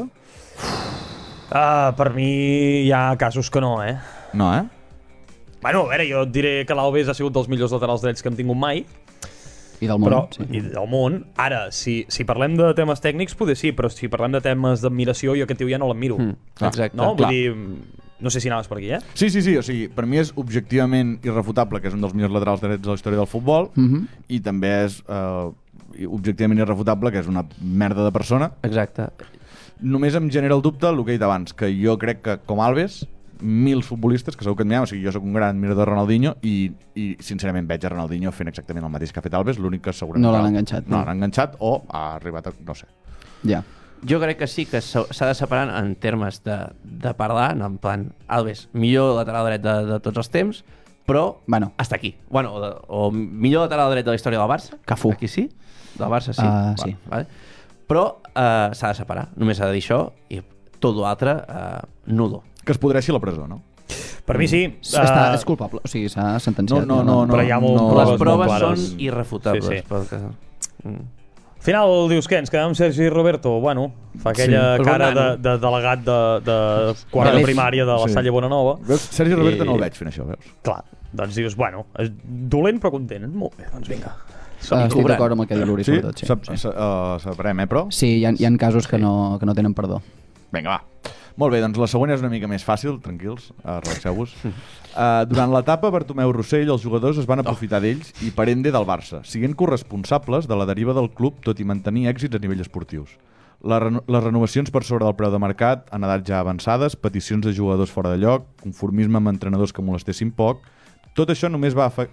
Per mi hi ha casos que no, eh? No, eh? Bueno, a veure, jo et diré que l'Alves ha sigut dels millors laterals drets que hem tingut mai, I del món, però, sí. i del món. Ara, si parlem de temes tècnics, poder sí, però si parlem de temes d'admiració, jo aquest tio ja no l'admiro. Exacte. No? clar. Vull dir, no sé si anaves per aquí, eh? Sí, o sigui, per mi és objectivament irrefutable que és un dels millors laterals drets de la història del futbol i també és objectivament irrefutable que és una merda de persona. Exacte. Només em genera el dubte el que he dit abans, que jo crec que com Alves, 1000 futbolistes, que segur que admirem, o sigui, jo sóc un gran admirador de Ronaldinho i sincerament veig a Ronaldinho fent exactament el mateix que ha fet Alves, l'únic que segurament... No l'han enganxat. No l'han enganxat o ha arribat a... no sé. Ja. Jo crec que sí que s'ha de separar en termes de parlar, no, en plan, Alves, millor lateral dret de tots els temps, però Bueno. hasta aquí. Bueno, o millor lateral dret de la història del Barça. Cafú. Aquí sí? Del Barça sí. Sí. Vale. Però s'ha de separar. Només s'ha de dir això i tot l'altre, nudo. Que es podreixi a la presó, no? Per mi sí. És culpable, o sigui, s'ha sentenciat. No, però hi ha molt no. proves Les proves molt clares. són irrefutables. Sí, sí. Pel que... Al final dius què? Ens quedem amb Sergi Roberto? Bueno, fa aquella Sí. cara Però de delegat de quart de Vale. primària de la Sí. Salle Bonanova. Veus? Sergi Roberto no el veig fent això, veus? Clar, doncs dius, bueno, és dolent però content. Molt bé, doncs vinga. Estic cobrant. d'acord amb el que diu l'Uri, Sí? sobretot. Sí. Sabrem, però... Sí, hi ha casos que no tenen perdó. Vinga, va. Molt bé, doncs la següent és una mica més fàcil, tranquils, relaxeu-vos. Durant l'etapa Bartomeu Rossell, els jugadors es van aprofitar d'ells i per ende del Barça, siguent corresponsables de la deriva del club, tot i mantenir èxits a nivell esportius. Les renovacions per sobre del preu de mercat en edats ja avançades, peticions de jugadors fora de lloc, conformisme amb entrenadors que molestessin poc, tot això només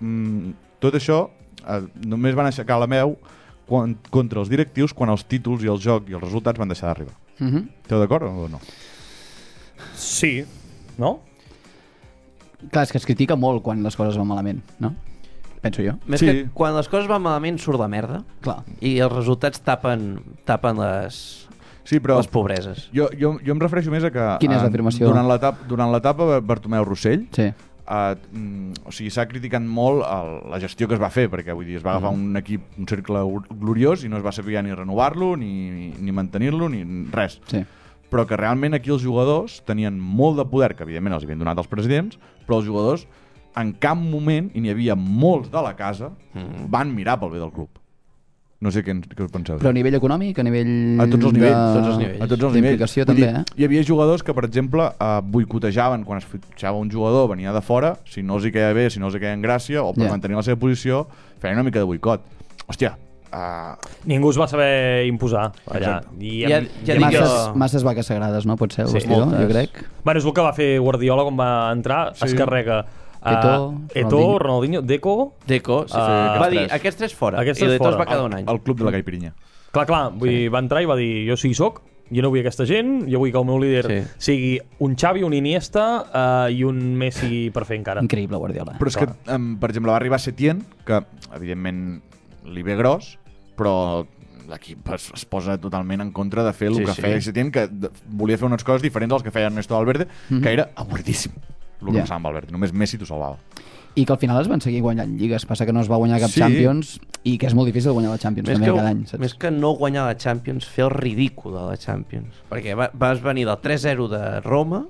només van aixecar la meu contra els directius quan els títols i el joc i els resultats van deixar d'arribar. Esteu d'acord o no? Sí, no? Clar, és que es critica molt quan les coses van malament, no? Penso jo. Més Sí. que quan les coses van malament surt la merda Clar. i els resultats tapen les Sí, però pobreses. jo em refereixo més a que... Quina és l'afirmació? Durant l'etapa Bartomeu Rossell, Sí. o sigui, s'ha criticat molt la gestió que es va fer, perquè vull dir, es va agafar un equip, un cercle gloriós i no es va saber ni renovar-lo, ni mantenir-lo, ni res. Sí. Però que realment aquí els jugadors tenien molt de poder, que evidentment els havien donat els presidents, però els jugadors en cap moment, i n'hi havia molts de la casa, van mirar pel bé del club. No sé què us penseu. Però a nivell econòmic, a nivell... A tots els nivells. Tots els nivells. A tots els nivells. D'implicació Vull també, dir, hi havia jugadors que, per exemple, boicotejaven quan es fitxava un jugador, venia de fora, si no els hi queia bé, si no els hi queia en gràcia, o per mantenir la seva posició, feien una mica de boicot. Hòstia, Ningú es va saber imposar allà. I Ja dic jo... Masses vaques sagrades, no? Pot ser, el Sí, vestidor, moltes. jo crec. Bueno, és el que va fer Guardiola quan va entrar, Sí. es carrega Eto'o, Ronaldinho, Deco. Deco, sí, aquests va dir, tres. aquests tres fora. Aquests I tres l'Eto es fora. va quedar un any. el club de la Caipirinha. Clar, vull dir, va entrar i va dir, jo sí hi soc, jo no vull aquesta gent, jo vull que el meu líder sigui un Xavi, un Iniesta i un Messi per fer encara. Increïble, Guardiola. Però és que, per exemple, va arribar Setién, que evidentment li ve gros, però l'equip es posa totalment en contra de fer el Sí, que sí. feia Setién, que volia fer unes coses diferents a les que feia Ernesto Valverde, que era avorridíssim el que Ja. passava amb Valverde. Només Messi t'ho salvava. I que al final es van seguir guanyant lligues. Passa que no es va guanyar cap Sí. Champions i que és molt difícil guanyar la Champions també cada any, saps? més que no guanyar la Champions, fer el ridícul de la Champions. Perquè vas venir del 3-0 de Roma,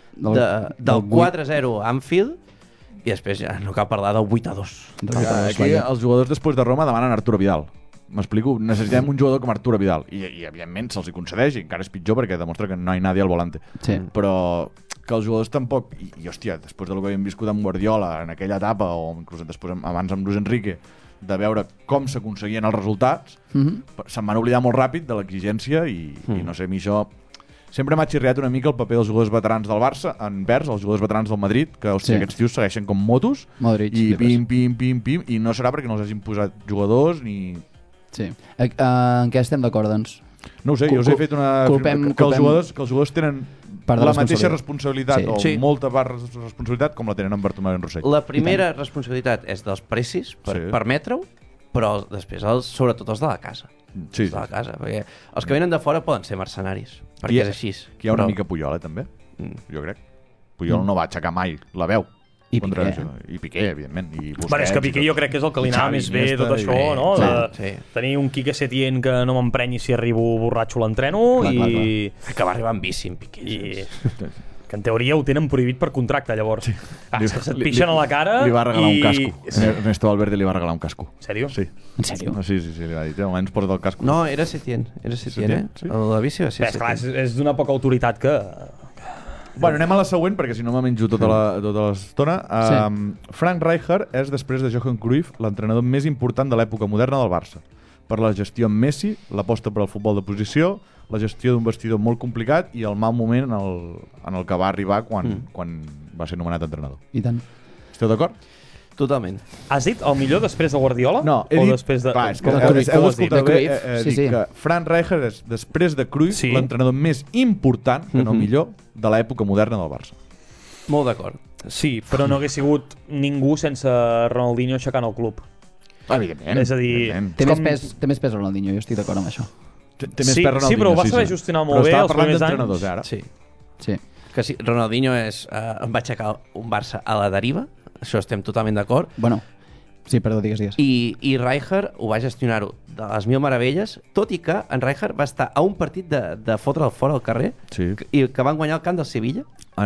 del 4-0 a Anfield, i després ja no cal parlar del 8-2. Aquí els jugadors després de Roma demanen Arturo Vidal. M'explico? Necessitem un jugador com Arturo Vidal. I evidentment, se'ls hi concedeix, i encara és pitjor perquè demostra que no hi ha nadie al volante. Sí. Però que els jugadors tampoc... I hòstia, després del que havíem viscut amb Guardiola en aquella etapa, o inclús després abans amb Luis Enrique, de veure com s'aconseguien els resultats, se'n van oblidar molt ràpid de l'exigència i no sé, a mi això... Sempre m'ha xirriat una mica el paper dels jugadors veterans del Barça envers els jugadors veterans del Madrid, que hòstia, aquests tios segueixen com motos Modric, i flipes. pim, i no serà perquè no els hagin posat jugadors ni... Sí. En què estem d'acord, doncs? No ho sé, jo us he fet una... que els jugadors tenen la mateixa responsabilitat o molta part de responsabilitat com la tenen en Bartomeu i en Rossell. La primera responsabilitat és dels precis per permetre-ho, però després sobretot els de la casa. Sí. De la casa, perquè els que venen de fora poden ser mercenaris, perquè és així. Hi ha una mica Puyol, també, jo crec. Puyol no va aixecar mai la veu. I Piqué, evidentment. És que Piqué jo crec que és el que li anava més bé tot això, no? Tenir un Quique Setién que no m'emprenyi si arribo borratxo l'entreno i... Que va arribar amb bici en Piqué. Que en teoria ho tenen prohibit per contracte, llavors. Se't pixen a la cara li va regalar un casco. Ernesto Valverde li va regalar un casco. En sèrio? Sí. En sèrio? Sí, li va dir, almenys posa't el casco. No, era Setién, La bici va ser Setién. És d'una poca autoritat que... Bueno, anem a la següent, perquè si no me menjo tota l'estona. Frank Rijkaard és, després de Johan Cruyff, l'entrenador més important de l'època moderna del Barça. Per la gestió amb Messi, l'aposta per al futbol de posició, la gestió d'un vestidor molt complicat i el mal moment en el que va arribar quan va ser nomenat entrenador. I tant. Esteu d'acord? Totalment. Has dit el millor després de Guardiola? No, he dit... després de... és que heu d'escoltar bé. Dic que Frank Rijkaard és, després de Cruyff, l'entrenador més important, que no millor, de l'època moderna del Barça. Molt d'acord. Sí, però no hagués sigut ningú sense Ronaldinho aixecant el club. Evidentment. És a dir... Té més pes Ronaldinho, jo estic d'acord amb això. Té més pes Ronaldinho. Sí, però ho va saber gestionar molt bé els primers anys. Ara. Sí. Que sí, Ronaldinho em va aixecar un Barça a la deriva, això estem totalment d'acord. Bueno, sí, perdó, digues. I Rijkaard ho va gestionar-ho de les mil meravelles, tot i que en Rijkaard va estar a un partit de fotre'l fora al carrer i que van guanyar el camp del Sevilla.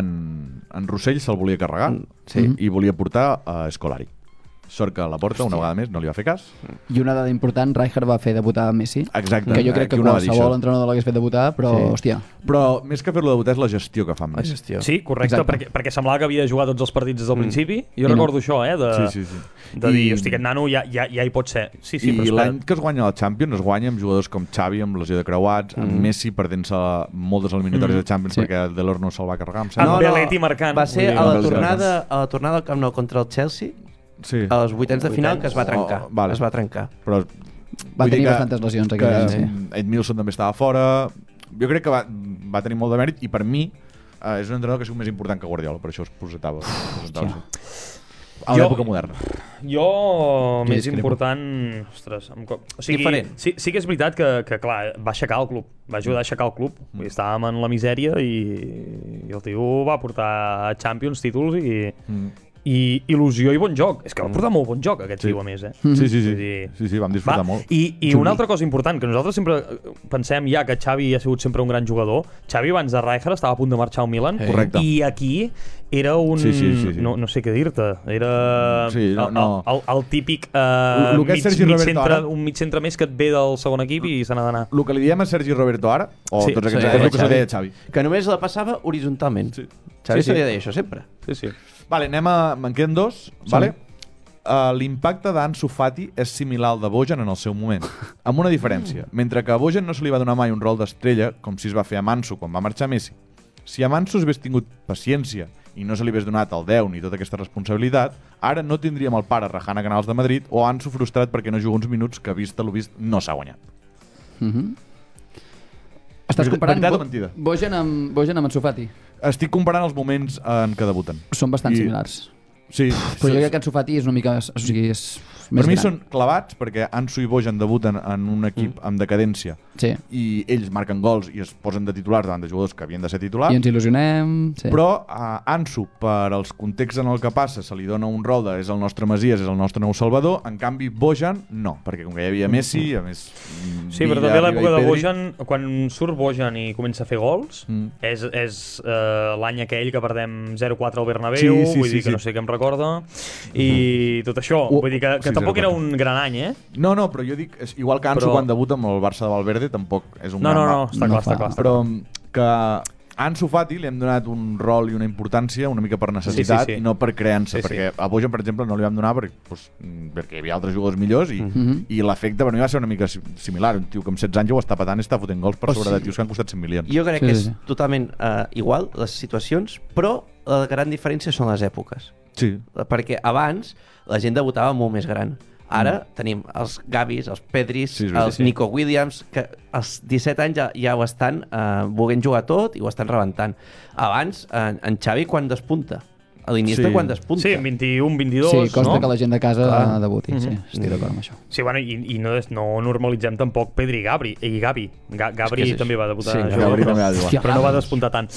En Rossell se'l volia carregar i volia portar a Scolari. Sort que a la porta, una vegada més, no li va fer cas. I una dada important, Rijkaard va fer debutar Messi. Exacte. Que jo crec que qualsevol entrenador l'hagués fet debutar, però, hòstia. Però més que fer-lo debutar és la gestió que fa amb Messi. Sí, correcte, perquè semblava que havia de jugar tots els partits des del principi. Jo recordo això, de dir, hosti, aquest nano ja hi pot ser. I l'any que es guanya la Champions, es guanya amb jugadors com Xavi, amb lesió de creuats, amb Messi perdent-se moltes eliminatòries de Champions perquè Delors no se'l va carregar. Amb Belletti marcant. Va ser a la tornada al Camp Nou contra el Chelsea, als vuitens de final, que es va trencar. Es va trencar. Però va tenir bastantes lesions aquell any. Edmilson també estava fora. Jo crec que va tenir molt de mèrit i per mi és un entrenador que ha sigut més important que Guardiola, per això us presentava a l'època moderna. Jo més important... Ostres, o sigui, sí que és veritat que clar, va aixecar el club, va ajudar a aixecar el club. Estàvem en la misèria i el tio va portar Champions, títols i il·lusió i bon joc. És que va portar molt bon joc aquest tio, a més. Sí, vam disfrutar molt. I una altra cosa important, que nosaltres sempre pensem ja que Xavi ha sigut sempre un gran jugador. Xavi abans de Rijkaard estava a punt de marxar al Milan. Correcte. I aquí era un... No sé què dir-te. Era el típic un mig centre més que et ve del segon equip i se n'ha d'anar. El que li diem a Sergi Roberto ara, o tots aquests anys, és el que se deia Xavi. Que només la passava horitzontalment. Xavi se li deia això sempre. Sí. Vale, me'n queden dos. Vale? L'impacte d'Ansu Fati és similar al de Bojan en el seu moment, amb una diferència. Mentre que a Bojan no se li va donar mai un rol d'estrella, com si es va fer amb Ansu quan va marxar Messi. Si amb Ansu hagués tingut paciència i no se li hagués donat el 10 ni tota aquesta responsabilitat, ara no tindríem el pare rajant a Canals de Madrid o Ansu frustrat perquè no juga uns minuts que, vist lo vist, no s'ha guanyat. Estàs comparant Bojan amb Ansu Fati? Estic comparant els moments en què debuten. Són bastant similars. Sí. Però jo crec que Ansu Fati és una mica... O sigui, és per mi són clavats perquè Ansu i Bojan debuten en un equip amb decadència i ells marquen gols i es posen de titulars davant de jugadors que havien de ser titulars i ens il·lusionem però a Ansu, per als contexts en el que passa, se li dona un rol de és el nostre Messias, és el nostre nou Salvador. En canvi Bojan no, perquè com que hi havia Messi, a més però també a l'època de Bojan, quan surt Bojan i comença a fer gols és l'any aquell que perdem 0-4 al Bernabéu, vull dir que no sé què em recorda i tot això, vull dir que tampoc era un gran any, No, però jo dic, igual que Ansu quan debuta amb el Barça de Valverde tampoc és un gran... No, està clar. Però que a Ansu Fati li hem donat un rol i una importància una mica per necessitat i no per creença, perquè a Bojan, per exemple, no li vam donar perquè hi havia altres jugadors millors i l'efecte per mi va ser una mica similar. Un tio que amb 16 anys ho està patant i està fotent gols per sobre de tios que han costat 100 milions. Jo crec que és totalment igual les situacions, però la gran diferència són les èpoques. Sí. Perquè abans la gent debutava molt més gran. Ara tenim els Gavis, els Pedris, Sí, els Nico Williams, que als 17 anys ja ho estan volent jugar tot i ho estan rebentant. Abans, en Xavi quan despunta? A l'Iniesta quan despunta? Sí, 21, 22, Sí, costa no? que la gent de casa debuti, sí, estic d'acord amb això. Sí, bueno, i no normalitzem tampoc Pedri i Gavi. Gabri també va debutar jove, Gabri també va debutar. però no va despuntar tant.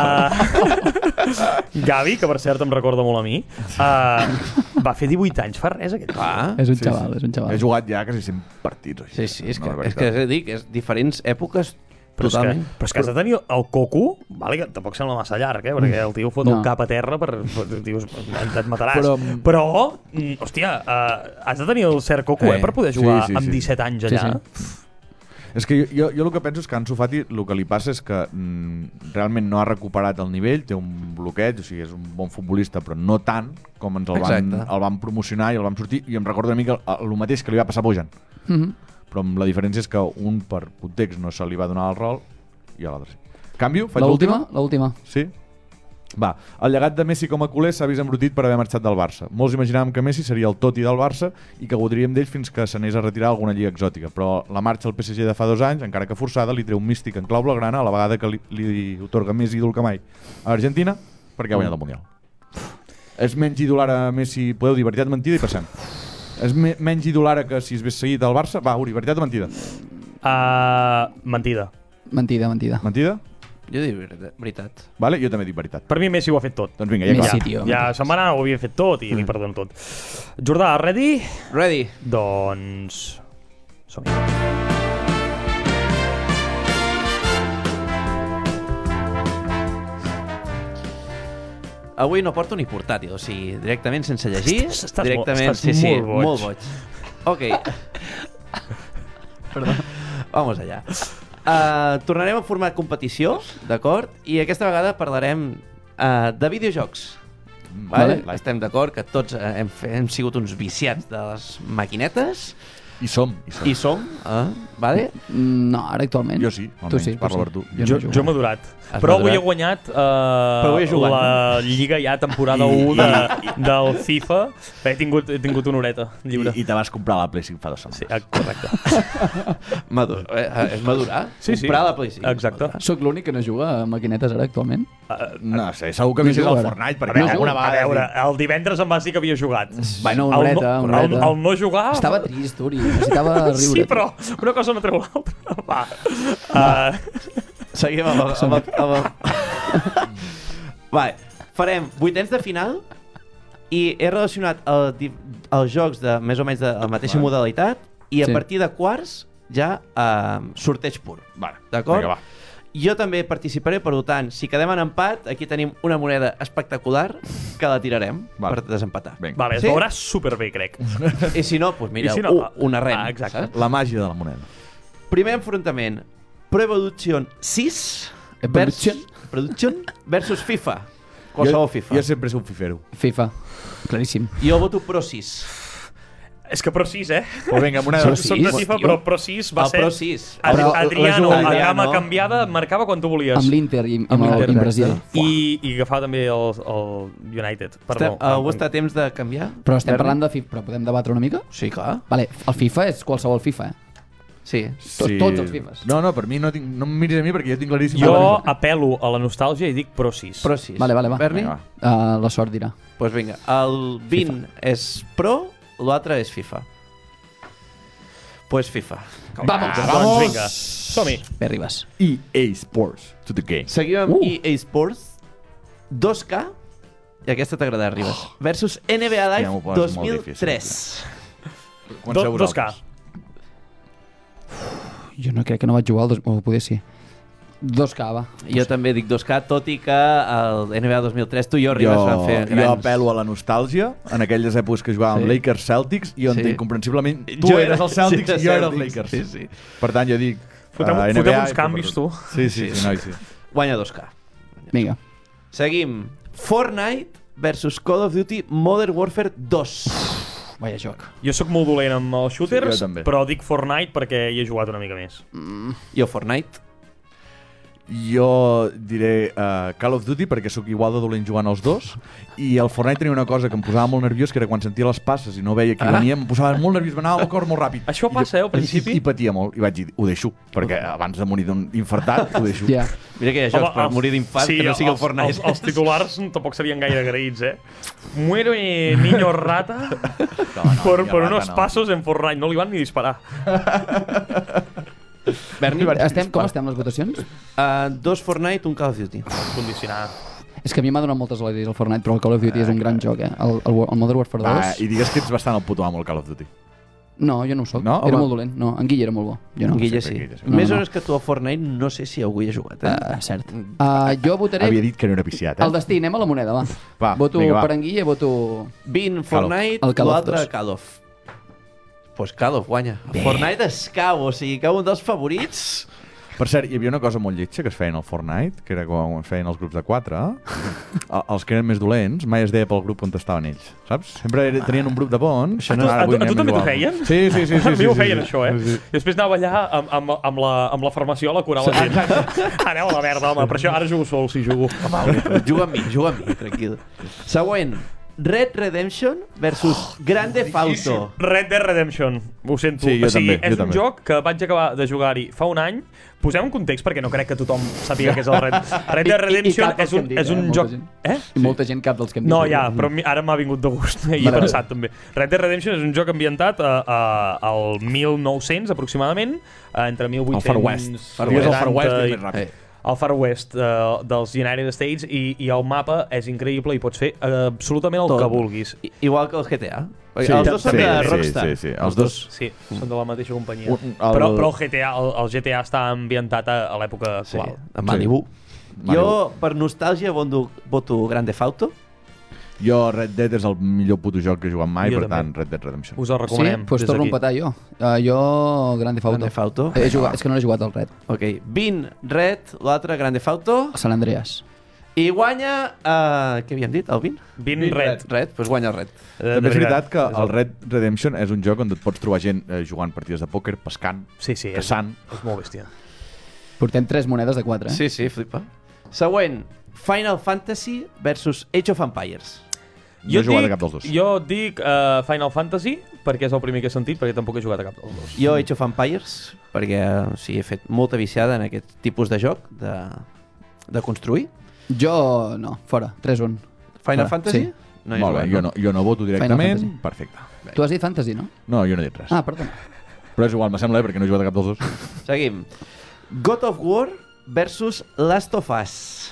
Gavi, que per cert em recorda molt a mi, va fer 18 anys, fa res aquest. És un xaval, és un xaval. He jugat ja quasi 100 partits. Així. Sí, és que dic, és diferents èpoques totalment. Però és que has de tenir el coco, vale, que tampoc sembla massa llarg, perquè el tio fot el cap a terra dius, et mataràs. Però hòstia, has de tenir el cert coco, per poder jugar amb 17 anys allà. És que jo el que penso és que Ansu Fati el que li passa és que realment no ha recuperat el nivell, té un bloqueig, o sigui, és un bon futbolista, però no tant com ens el van promocionar i el vam sortir, i em recordo una mica el mateix que li va passar a Bojan. Però la diferència és que un per context no se li va donar el rol i a l'altre sí. Canvio? Faig l'última? L'última. Sí? Va, el llegat de Messi com a culer s'ha vist embrutit per haver marxat del Barça. Molts imaginàvem que Messi seria el toti del Barça i que gaudiríem d'ell fins que s'anés a retirar alguna lliga exòtica, però la marxa al PSG de fa 2 anys, encara que forçada, li treu un místic en clau blaugrana a la vegada que li otorga més ídol que mai a Argentina perquè ha guanyat el Mundial. És menys idolar a Messi, podeu dir veritat, mentida i passem. És menys idolar que si es hagués seguit al Barça? Va, Uri, veritat o mentida? Mentida. Mentida. Mentida? Jo dic veritat. Vale, jo també dic veritat. Per mi Messi ho ha fet tot. Doncs vinga, ja Messi, clar. tio. Ja setmana ho havia fet tot i li perdono tot. Jordà, ready? Ready. Doncs... som-hi. Avui no porto ni portàtil, o sigui, directament sense llegir, Estàs directament, molt boig. Ok. Perdó. Vamos allà. Tornarem a format competició, d'acord? I aquesta vegada parlarem de videojocs. Vale? Estem d'acord que tots hem sigut uns viciats de les maquinetes. I som. Vale? No, ara actualment. Jo sí, almenys, parlo per tu. Jo m'he durat. Però avui he guanyat la Lliga ja temporada 1 del FIFA. He tingut una horeta lliure. I te vas comprar la Play 5 fa 2 setmanes. Sí, correcte. És madurar? Sí. Comprar la Play 5. Exacte. Soc l'únic que no juga a maquinetes ara actualment? No sé, segur que vist el Fortnite, perquè alguna A vegada... veure, el divendres em vas dir que havia jugat. Bueno, una horeta. El no jugar... Estava trist, Uri, necessitava riure. Sí, però una cosa no treu l'altra. Va. Seguim amb el... Vale, farem 8ens de final i he relacionat els jocs de més o menys de la mateixa modalitat i a partir de quarts ja sorteig pur. D'acord? Vinga, va. Jo també participaré, per tant, si quedem en empat, aquí tenim una moneda espectacular que la tirarem per desempatar. Vale, es veurà superbé, crec. I si no, doncs mira, una rem. Exacte. La màgia de la moneda. Primer enfrontament, Pro Evolution 6 versus FIFA. Qualsevol FIFA. Jo sempre soc fifero. FIFA, claríssim. Jo voto Pro 6. És que Pro 6, Però vinga, moneda. Soc de FIFA, però Pro 6 va ser... Pro 6. Adriano, a cama canviada, marcava quan tu volies. Amb l'Inter i amb el Brasil. I agafava també el United. Perdó. Algú està a temps de canviar? Però estem parlant de FIFA, però podem debatre una mica? Sí, clar. Vale, el FIFA és qualsevol FIFA, Sí. Tots els FIFAs. No, per mi no em miris a mi perquè jo tinc claríssim. Jo apel·lo a la nostàlgia i dic Pro 6. Pro 6. Vale, va. Berni? La sort dirà. Doncs vinga, el 20 és Pro, l'altre és FIFA. Pues FIFA. Vamos! Doncs vinga, som-hi. Bé arribes. EA Sports to the game. Seguim amb EA Sports 2K, i aquesta t'agradarà, Ribas, versus NBA Live 2003. 2K. Jo no crec que no vaig jugar o poder ser. 2K, va. Jo també dic 2K, tot i que el NBA 2003 tu i jo, Ribas, van fer grans... Jo apel·lo a la nostàlgia, en aquelles èpoques que jugàvem Lakers Celtics, i on incomprensiblement tu eres el Celtics i jo era els Lakers. Sí. Per tant, jo dic Fotem uns canvis, tu. Sí. Guanya 2K. Vinga. Seguim. Fortnite versus Call of Duty Modern Warfare 2. Vaya joc. Jo sóc molt dolent amb els shooters, Sí, però dic Fortnite perquè hi he jugat una mica més. Jo Fortnite. Jo diré Call of Duty perquè sóc igual de dolent jugant els dos, i el Fortnite tenia una cosa que em posava molt nerviós, que era quan sentia les passes i no veia qui venia, em posava molt nerviós, m'anava el cor molt ràpid. Això passa, al principi? I patia molt, i vaig dir, ho deixo, perquè abans de morir d'un infartat, ho deixo. Ja. Mira que hi ha jocs per morir d'infart que no sigui el Fortnite. Els titulars tampoc serien gaire agraïts, Muero niño rata por unos pasos en Fortnite. No li van ni disparar. Berni, Com estem les votacions? 2 Fortnite, un Call of Duty. Condicionar. És que a mi m'ha donat moltes alegries el Fortnite, però el Call of Duty és un gran joc, el Modern Warfare 2... I digues que ets bastant el puto amo al Call of Duty. No, jo no ho soc. No? Era Home. molt dolent. No, en Guille era molt bo. Jo no. Guille sí, sí. Guille sí. Més No. hores que tu a Fortnite no sé si algú hi ha jugat, Cert. Jo votaré Havia dit que no era viciat, el destí. Anem a la moneda, va. Va, Voto vinga, va. per en Guille, voto... 20 Fortnite, El Call of l'altre 2. Call of. Pues Call of guanya. Fortnite es cau, o sigui que un dels favorits... Per cert, hi havia una cosa molt lletja que es feien al Fortnite, que era quan es feien els grups de 4. Els que eren més dolents mai es deia pel grup on estaven ells, saps? Sempre tenien un grup de bons. A tu també t'ho feien? Sí. A mi ho feien, això, I després anava allà amb la farmaciola a curar la gent. Aneu a la merda, home, per això ara jugo sol, si jugo. Juga amb mi, tranquil. Següent. Red Redemption versus Grand Theft Auto. Red Dead Redemption, ho sento. Sí, jo també, és jo un també. joc que vaig acabar de jugar-hi fa un any. Posem un context perquè no crec que tothom sàpiga què és el Red Dead Redemption. cap dels que hem dit, És un joc... I molta gent cap dels que hem dit. No, ja, però ara m'ha vingut de gust i he pensat també. Red Dead Redemption és un joc ambientat al 1900 aproximadament, entre 1800... El Far West. Digues el Far West i més ràpid. Al Far West dels United States i el mapa és increïble i pots fer absolutament el que vulguis. Igual que el GTA. Sí, Els dos són de Rockstar. Sí. Els dos... Sí, són de la mateixa companyia. El- Però el GTA està ambientat a l'època Sí, actual. a Malibu. Malibu. Jo, per nostàlgia, voto Grand Theft Auto. Jo, Red Dead és el millor puto joc que he jugat mai, Jo per també. tant, Red Dead Redemption. Us el Sí? recomanem. Doncs des torno a d'aquí. empatar jo. Jo, Grand Theft Auto. Grand Theft Auto. He jugat, és que no l'he jugat al Red. Ok, 20 Red, l'altre Grand Theft Auto. San Andreas. I guanya... què havíem dit, el 20? 20 Red. Red, doncs guanya el Red. També és veritat que el Red Redemption és un joc on et pots trobar gent jugant partides de pòquer, pescant, Sí, és caçant. molt bèstia. Portem 3 monedes de 4, Sí, flipa. Següent, Final Fantasy versus Age of Empires. No he jugat a cap dels dos. Jo dic Final Fantasy perquè és el primer que he sentit, perquè tampoc he jugat a cap dels dos. Jo Age of Empires, perquè he fet molta viciada en aquest tipus de joc, de construir. Jo no, fora, 3-1. Final Fora. Fantasy? Sí. No hi he Molt bé, jugat, jo no voto directament. Fantasy. Perfecte. Tu has dit Fantasy, no? No, jo no he dit res. Ah, perdona. Però és igual, me sembla, perquè no he jugat a cap dels dos. Seguim. God of War versus Last of Us.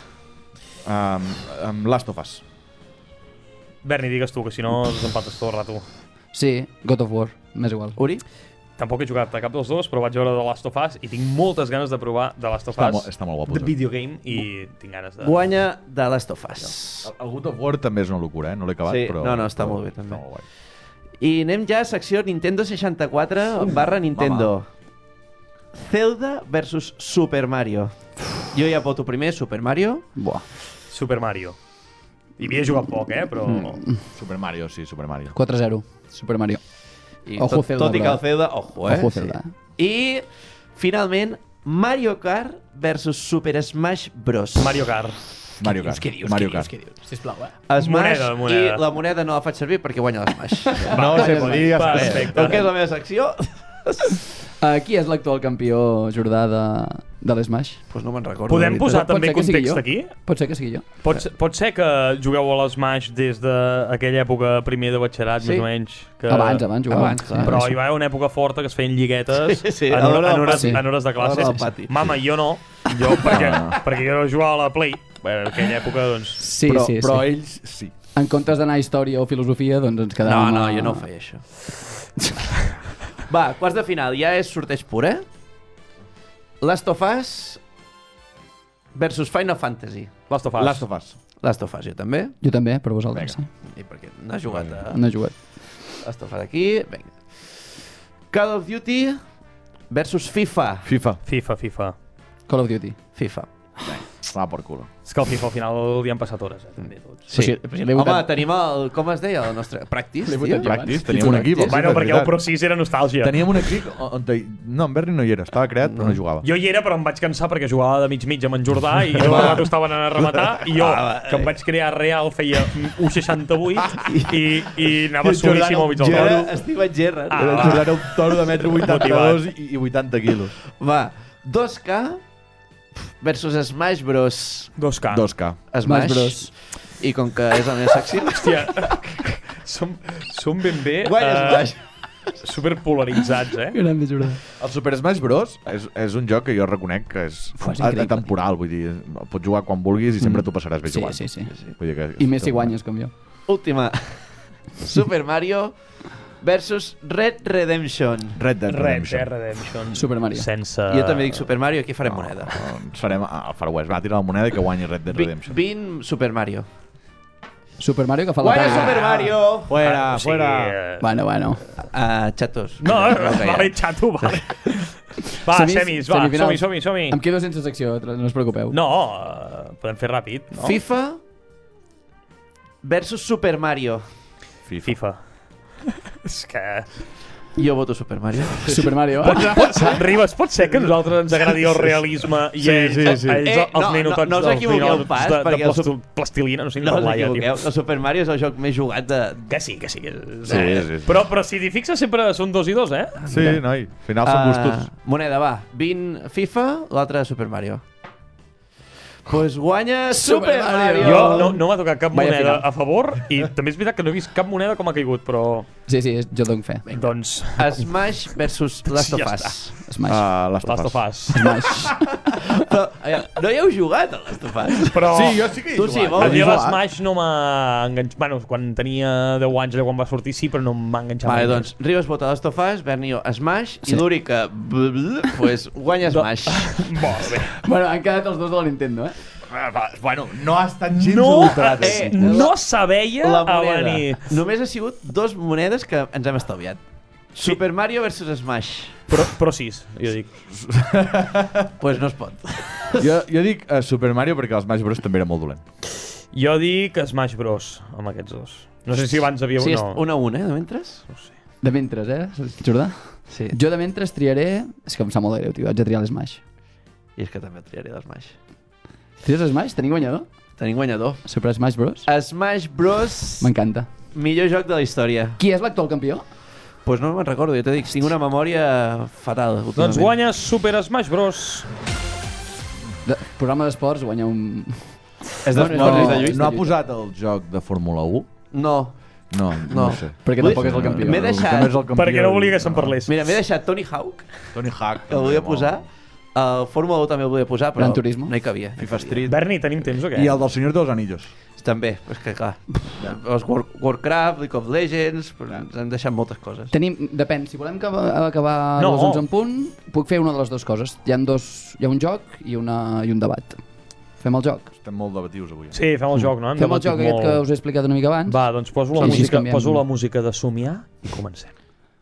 Last of Us. Berni, digues tu, que si no desempates tot el rato. Sí, God of War, m'és igual. Uri? Tampoc he jugat a cap dels dos, però vaig veure The Last of Us i tinc moltes ganes de provar The Last of Us. Està molt guapo. The video game, i tinc ganes de... Guanya The Last of Us. El God of War també és una locura, No l'he acabat, Sí, però... no, està molt bé, també. Està molt guai. I anem ja a secció Nintendo 64 barra Nintendo. Zelda versus Super Mario. Jo ja voto primer Super Mario. Buah. Super Mario. Hi havia jugat poc, però... Super Mario, sí, Super Mario. 4-0, Super Mario. I Ojo Zelda, tot i que el Zelda, ojo, Ojo Zelda. I finalment Mario Kart versus Super Smash Bros. Mario Kart. Mario Kart. Mario Kart. Sisplau, Smash Moneda. i la moneda no la faig servir perquè guanya l'Smash. No sé, pot dir... Perfecte. El que és la meva secció? Qui és l'actual campió Jordà de l'Smash? Pues no me'n recordo. Podem la veritat. posar Pot també ser que sigui context jo. aquí? Pot ser que sigui jo. Pot ser que jugueu a l'Smash des d'aquella època primer de batxillerat, Sí. més o menys? Que... Abans jugava. Abans, clar. Però hi va haver una època forta que es feien lliguetes Sí, en, a l'hora del hores, pati. en hores de classe. A l'hora del pati. Mama, jo no. Jo, perquè jo no jugava a la Play. Bé, en aquella època, doncs... Sí, sí. Però ells sí. En comptes d'anar a història o filosofia, doncs ens quedàvem... No, jo no ho feia, això. Va, quarts de final. Ja és sorteig pur, Last of Us versus Final Fantasy. Last of Us. Last of Us. Last of Us, jo també. Jo també, per vosaltres. I perquè n'ha jugat a No he jugat. Last of Us aquí. Vinga. Call of Duty versus FIFA. FIFA. FIFA. Call of Duty. FIFA. Va per culo. És que al FIFA al final li han passat hores, també, tots. Sí. Però si l'he Home, votat- tenim el... Com es deia el nostre... Practice, L'he tio? votat jo. Practice, teníem un equip. Bueno, perquè el Pro 6 era nostàlgia. Teníem un equip on... No, en Berni no hi era, estava creat però no jugava. Jo hi era, però em vaig cansar perquè jugava de mig amb en Jordà i tot el rato estaven anant a rematar i jo, que em vaig crear real, feia 1,68 i anava solíssim al mig del Jo camp. era Steven Gerrard. Era un toro de metro 82 i 80 quilos. Va, 2K versus Smash Bros. 2K. 2K. Smash Bros. I com que és la meva secció... Hòstia, som ben bé Guanya Smash. superpolaritzats, eh? Gran de Jordà. El Super Smash Bros. és un joc que jo reconec que és és increïble. atemporal, vull dir, pots jugar quan vulguis i sempre t'ho passaràs bé Sí, jugant. sí, sí. Vull dir que I més si guanyes, com jo. Última. Super Mario versus Red Redemption. Red Dead Redemption. Redemption. Super Mario. Sense... Jo també dic Super Mario, aquí farem moneda. Ens farem al Far West. Va, tira la moneda i que guanyi Red Dead Redemption. 20 Super Mario. Super Mario que fa la Guanya talla. Super Mario! Fuera, o sigui, fuera. Bueno. Chatos. No, que vale, xato, vale. Va, semis, va, semifinals. som-hi. Em quedo sense secció, no us preocupeu. No, podem fer ràpid, no? FIFA versus Super Mario. FIFA. És que... Jo voto Super Mario. Super Mario. Ribas, pot ser que a nosaltres ens agradi el realisme i ells, sí. ells els ninotots no us equivoqueu pas, perquè el plastilina, no sé ni No us parlar ja, tio. equivoqueu, el Super Mario és el joc més jugat de... Que sí. Sí. Però si t'hi fixes sempre són 2 i 2, eh? Sí, noi. Al final són gustos. Moneda, va. 20 FIFA, l'altre Super Mario. Pues guanya Super Mario. Jo no m'ha tocat cap Vaya moneda final. a favor i també és veritat que no he vist cap moneda com ha caigut, però... Sí, jo dono fe. Doncs... Smash versus Last of Ja Us. Smash. Last of Us. Smash. Però, no hi heu jugat a Last of Us? Però... Sí, jo sí que he Tu sí, jugat. vols A mi jugar? l'Smash no m'ha enganxat... Bueno, quan tenia 10 anys, quan va sortir, sí, però no m'ha enganxat. Vale, mai. doncs, Ribas vota Last of Us, Bernio Smash, Sí. i l'Uri que... pues guanya Smash. Molt bé. Bueno, han quedat els dos de la Nintendo, Bueno, no ha estat gens No, adulterat. no sabeia La a moneda. venir. Només ha sigut 2 monedes que ens hem estalviat. Super Mario versus Smash. Però 6, jo dic. Pues no es pot. Jo dic Super Mario perquè el Smash Bros també era molt dolent. Jo dic Smash Bros. Amb aquests dos. No sé si abans havia... Sí, és no. 1-1, de mentres? No sé. De mentres, Jordà? Sí. Jo de mentres triaré... És que em sap molt de greu, tio. Haig de triar l'Smash. I és que també triaré l'Smash. Tries l'Smash? Tenim guanyador? Tenim guanyador. Super Smash Bros? Smash Bros. M'encanta. Millor joc de la història. Qui és l'actual campió? Pues no me'n recordo, jo t'he dit, tinc una memòria fatal. Doncs guanya Super Smash Bros. Programa d'esports guanya un... És No, No ha posat el joc de Fórmula 1? No. No sé. Perquè tampoc és el campió. M'he deixat- Que no és el campió. Perquè no volia que se'n parlés. Mira, m'he deixat Tony Hawk, Tony Hawk. que el volia posar. El Fórmula 1 també el volia posar, però Gran Turismo. no hi cabia. FIFA Street. Berni, tenim temps o què? I el del Senyor dels Anillos. També, és que clar, els Warcraft, League of Legends, però ens han deixat moltes coses. Depèn, si volem acabar No. a les 11 en punt, puc fer una de les dues coses. Hi ha un joc i un debat. Fem el joc. Estem molt debatius avui. Sí, fem el joc, no? Hem Fem el debatut joc aquest que us he explicat una mica abans. Va, doncs poso Sí, la, així música, canviem. poso la música de somiar i comencem.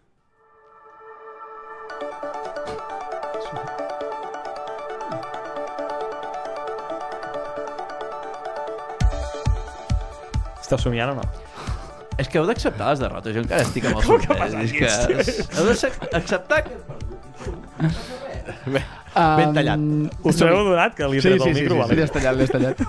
Estàs somiant o no? És que heu d'acceptar les derrotes, jo encara estic amb el sorprès. És que heu d'acceptar que... Ben tallat. Us heu donat que li he tret el micro? Vale. L'has tallat, l'has tallat.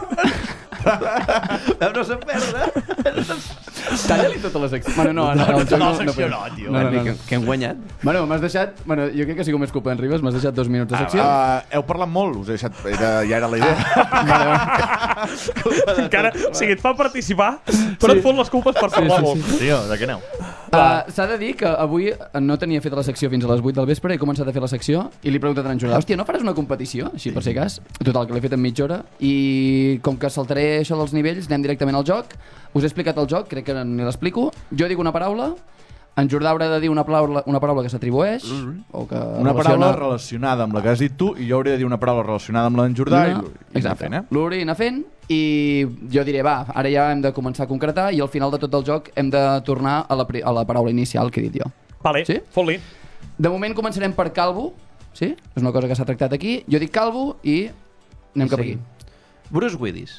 No se'n perda. Talla-li tota la secció. Bueno, no, el joc no podem. tio. Que hem guanyat. Bueno, m'has deixat... Bueno, jo crec que ha sigut més culpa d'en Ribas, m'has deixat 2 minuts de secció. Heu parlat molt, us he deixat... Ja era la idea. Encara, o sigui, et fa participar, però et fot les culpes per parlar molt. Tio, de què aneu? S'ha de dir que avui no tenia feta la secció fins a les 8 del vespre, he començat a fer la secció i li he preguntat a en Jordà, hòstia, no faràs una competició? Així, per si cas. Total, que l'he fet en mitja hora i com que saltaré això dels nivells, anem directament al joc. Us he explicat el joc, crec que ni l'explico. Jo dic una paraula, en Jordà haurà de dir una paraula que s'atribueix o que Una paraula relacionada amb la que has dit tu i jo hauré de dir una paraula relacionada amb la d'en Jordà i anar fent, L'Uri anar fent i jo diré, va, ara ja hem de començar a concretar i al final de tot el joc hem de tornar a la paraula inicial que he dit jo. Vale, Sí? fot-li. De moment començarem per calvo, sí? És una cosa que s'ha tractat aquí. Jo dic calvo i anem cap aquí. Bruce Willis.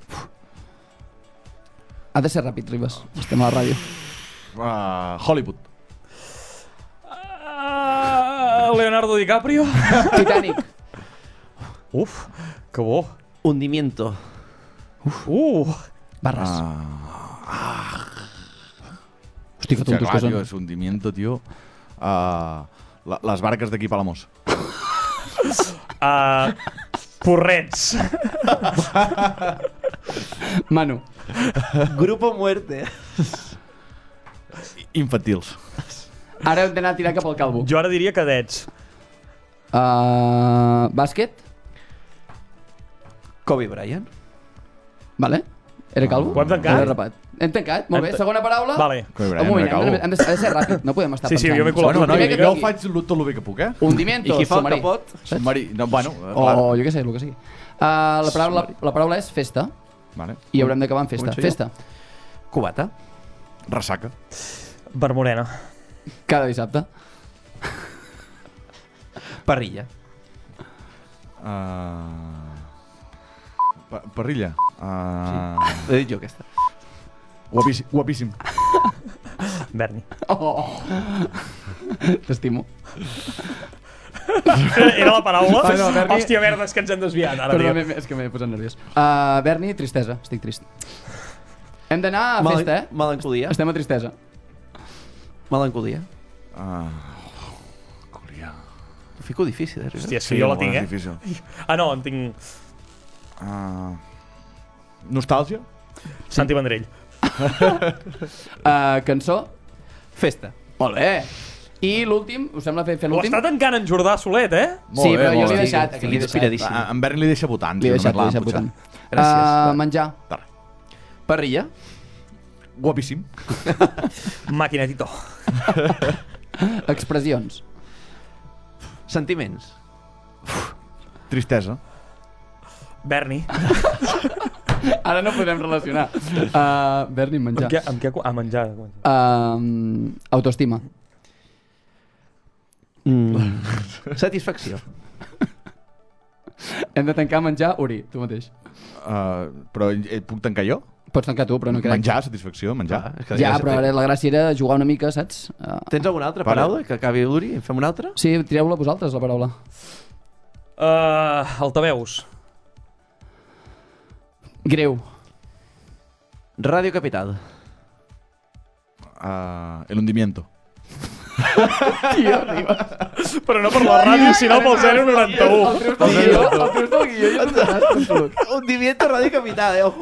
Ha de ser ràpid, Ribas. Estem a la ràdio. Hollywood. Leonardo DiCaprio. Titanic. Uf, que bo. Hundimiento. Barres. Hosti, que tontos que són. Tio, és hundimiento, tio. Les barques d'aquí Palamós. Porrets. Manu. Grupo Muerte. Infantils. Ara hem d'anar a tirar cap al calvo. Jo ara diria cadets. Bàsquet. Kobe Bryant. Vale. Era calvo? Ho hem tancat? Era rapat. Hem tancat, molt bé. Segona paraula. Vale. Kobe Bryant, Un moment, era calvo. hem de ser ràpid. No podem estar Sí, pensant. jo m'he col·locat. Bueno, no, Primer que jo tingui. faig tot el bé que puc, Hundimiento, I qui fa el submarí. capot? Submarí. No, bueno, clar. O jo què sé, el que sigui. La paraula és festa. Vale. I haurem d'acabar amb festa. Començo jo? Festa. Cubata. Ressaca. Barmorena. Cada dissabte. Parrilla. Parrilla. L'he dit jo, aquesta. Guapíssim. Berni. Oh. T'estimo. Era la paraula? Sí, no, Berni- Hòstia, merda, és que ens hem desviat ara, Perdó, tio. és que m'he posat nerviós. Berni, tristesa. Estic trist. Hem d'anar a festa, eh? Melancolia. Estem a tristesa. Melancolia. Corea. Ho fico difícil, eh? Hòstia, és que jo la tinc, Difícil. No, en tinc... Nostàlgia. Santi Vendrell. Cançó. Festa. Molt bé. I l'últim, us sembla fer Ho l'últim? està tancant en Jordà Solet, eh? Sí, però jo molt l'he bé. deixat. Estic l'he deixat. inspiradíssim. En Berni li deixa votant. L'he tio, deixat, només l'he deixat potser. votant. Gràcies. Menjar. Parrilla. Guapíssim. Maquinetito. Expressions. Sentiments. Tristesa. Berni. Ara no podem relacionar. Berni, menjar. Amb què? A menjar. Autoestima. Satisfacció. Hem de tancar menjar, Uri, tu mateix. Però puc tancar jo? Pots tancar tu, però no crec. Menjar, satisfacció, menjar. És que Ja, ja però ara la gràcia era jugar una mica, saps? Tens alguna altra paraula que acabi l'Uri? En fem una altra? Sí, tireu-la vosaltres, la paraula. Altaveus. Greu. Ràdio Capital. El hundimiento. Però no per la ràdio, sinó pel 091. El treus del guió i és un desastre absolut. Hundimiento Ràdio Capital, ojo.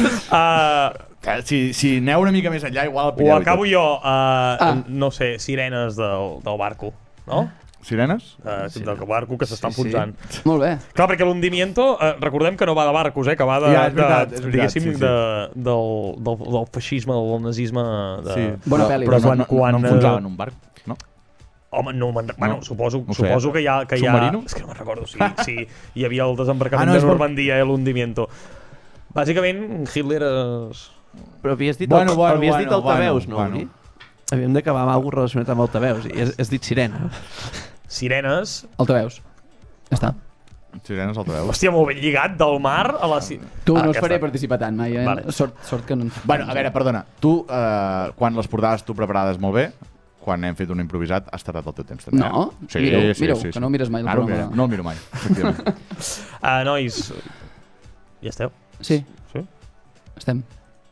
Si aneu una mica més enllà, igual el Ho pilleu. acabo jo. No sé, sirenes del barco, no? Sirenes? Del barco que s'està enfonsant. Molt bé. Clar, perquè l'hundimiento, recordem que no va de barcos, que va de, Ja, és veritat, diguéssim, sí, sí. del feixisme, del nazisme. Sí. Bona pel·li. Però no enfonsaven un barc, no? Home, no, bueno, No. suposo No sé. que hi ha... Submarino? És que no me'n recordo, sí, hi havia el desembarcament no, és de Normandia i l'hundimiento. Bàsicament, Hitler és... Però havies dit, Bueno, altaveus, no? bueno. Uri? Havíem d'acabar amb alguna relacionat amb altaveus. I has dit sirena. Sirenes. Altaveus. Ja està. Sirenes altaveu. Hòstia, molt ben lligat, del mar a la... Tu no ja us faré està. participar tant mai. Vale. Sort que no... Bueno, a veure, perdona. Tu, quan les portaves tu preparades molt bé, quan hem fet un improvisat, has tardat el teu temps. També, No, Sí, mireu, que no mires mai el Ara ho programa. mirem, no el miro mai, efectivament. Nois, ja esteu? Sí, Sí? estem.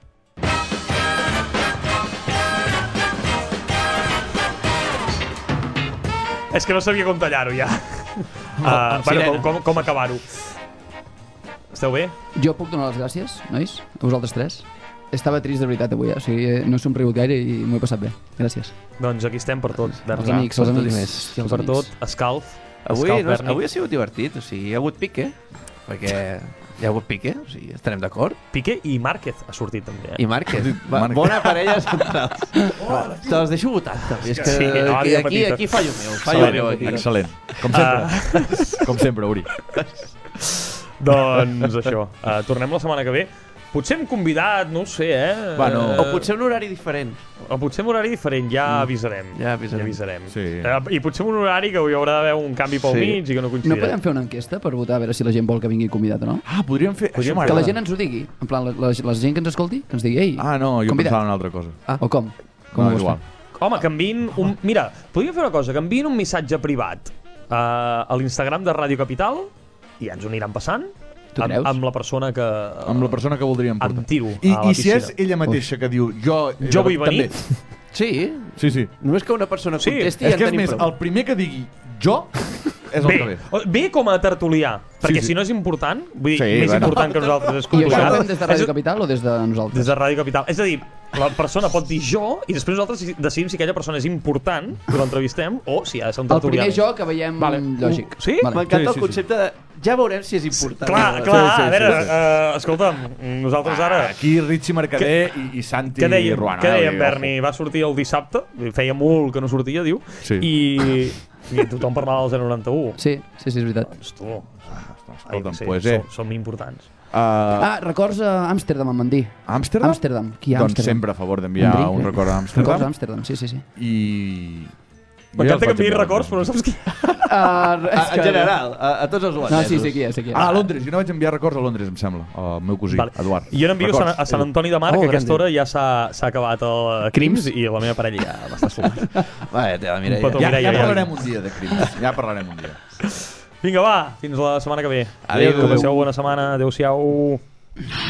És que no sabia com tallar-ho, ja. Com acabar-ho. Esteu bé? Jo puc donar les gràcies, nois? A vosaltres tres? Estava trist de veritat avui, o sigui, no he somrigut gaire i m'ho he passat bé. Gràcies. Doncs aquí estem per tot, Els Berni. amics, els per tot i amics. més. Hòstia, els Per amics. tot, escalf. Avui, Escalf, no, Berni. avui ha sigut divertit. O sigui, hi ha hagut pique, perquè hi ha hagut pique, o sigui, estarem d'acord. Piqué i Márquez ha sortit també, I Márquez. Márquez. Bona parella central. Te les deixo votant, també. És que Sí, no, aquí, àrea petita. aquí fallo meu. Fallo meu, aquí. Excel·lent. Com sempre. Com sempre, Uri. Doncs això, tornem la setmana que ve. Potser hem convidat, no ho sé, Bueno. O potser un horari diferent. O potser un horari diferent, ja avisarem. Ja avisarem. Sí. I potser un horari que hi haurà d'haver un canvi pel mig i que no No coincidirà. podem fer una enquesta per votar a veure si la gent vol que vingui convidat o no? Ah, podríem fer... Això Que la m'agrada. gent ens ho digui. En plan, la gent que ens escolti, que ens digui, ei, Ah, no, jo convidat. pensava en una altra cosa. O com? Com No, ho vols igual. fer? Home, que enviïn un... Mira, podríem fer una cosa, que enviïn un missatge privat a l'Instagram de Ràdio Capital i ja ens ho aniran passant Tu creus? amb la persona que... Amb la persona que voldríem portar. Em tiro I, a la I si és piscina. ella mateixa que diu jo vull venir. també. Sí, Sí. només que una persona Sí, contesti És ja que en és tenim més, prou. el primer que digui jo és el que ve. Bé com a tertulià, perquè sí. si no és important, vull dir, Sí, més bueno. important que nosaltres és I això ho cultural. fem des de Ràdio Capital o des de nosaltres? Des de Ràdio Capital. És a dir, la persona pot dir jo i després nosaltres decidim si aquella persona és important i l'entrevistem o si ha de ser un El tertulià. primer jo que veiem lògic. Sí? Vale. M'encanta Sí, el concepte de... Ja veurem si és important. Clar, Sí, a veure, escolta'm, nosaltres ara... Aquí Richie Mercader i Santi Què dèiem, Ruana. Berni? Va sortir el dissabte, feia molt que no sortia, diu, Sí. i tothom parlava del 091. Sí, és veritat. Doncs tu, Escolta'm, sí, pues, som importants. Records a Amsterdam, em van dir. Amsterdam? Amsterdam. Qui hi ha a Doncs Amsterdam? sempre a favor d'enviar Enric, un record a Records a Amsterdam. Amsterdam, sí. I... M'encanta que enviïs records, però no saps qui... En general, a tots els No, holandesos. sí, qui és. A Londres, jo no vaig enviar records a Londres, em sembla, al meu cosí, Eduard. Jo n'envio a Sant Antoni de Mar, que a aquesta gran hora ja s'ha acabat el Crims i la meva parella ja m'està soltant. Va, mira, Un petó. Ja Mireia, parlarem un dia de crims, ja parlarem un dia. Vinga, va, fins la setmana que ve. Adéu. Que passeu bona setmana. Adéu-siau.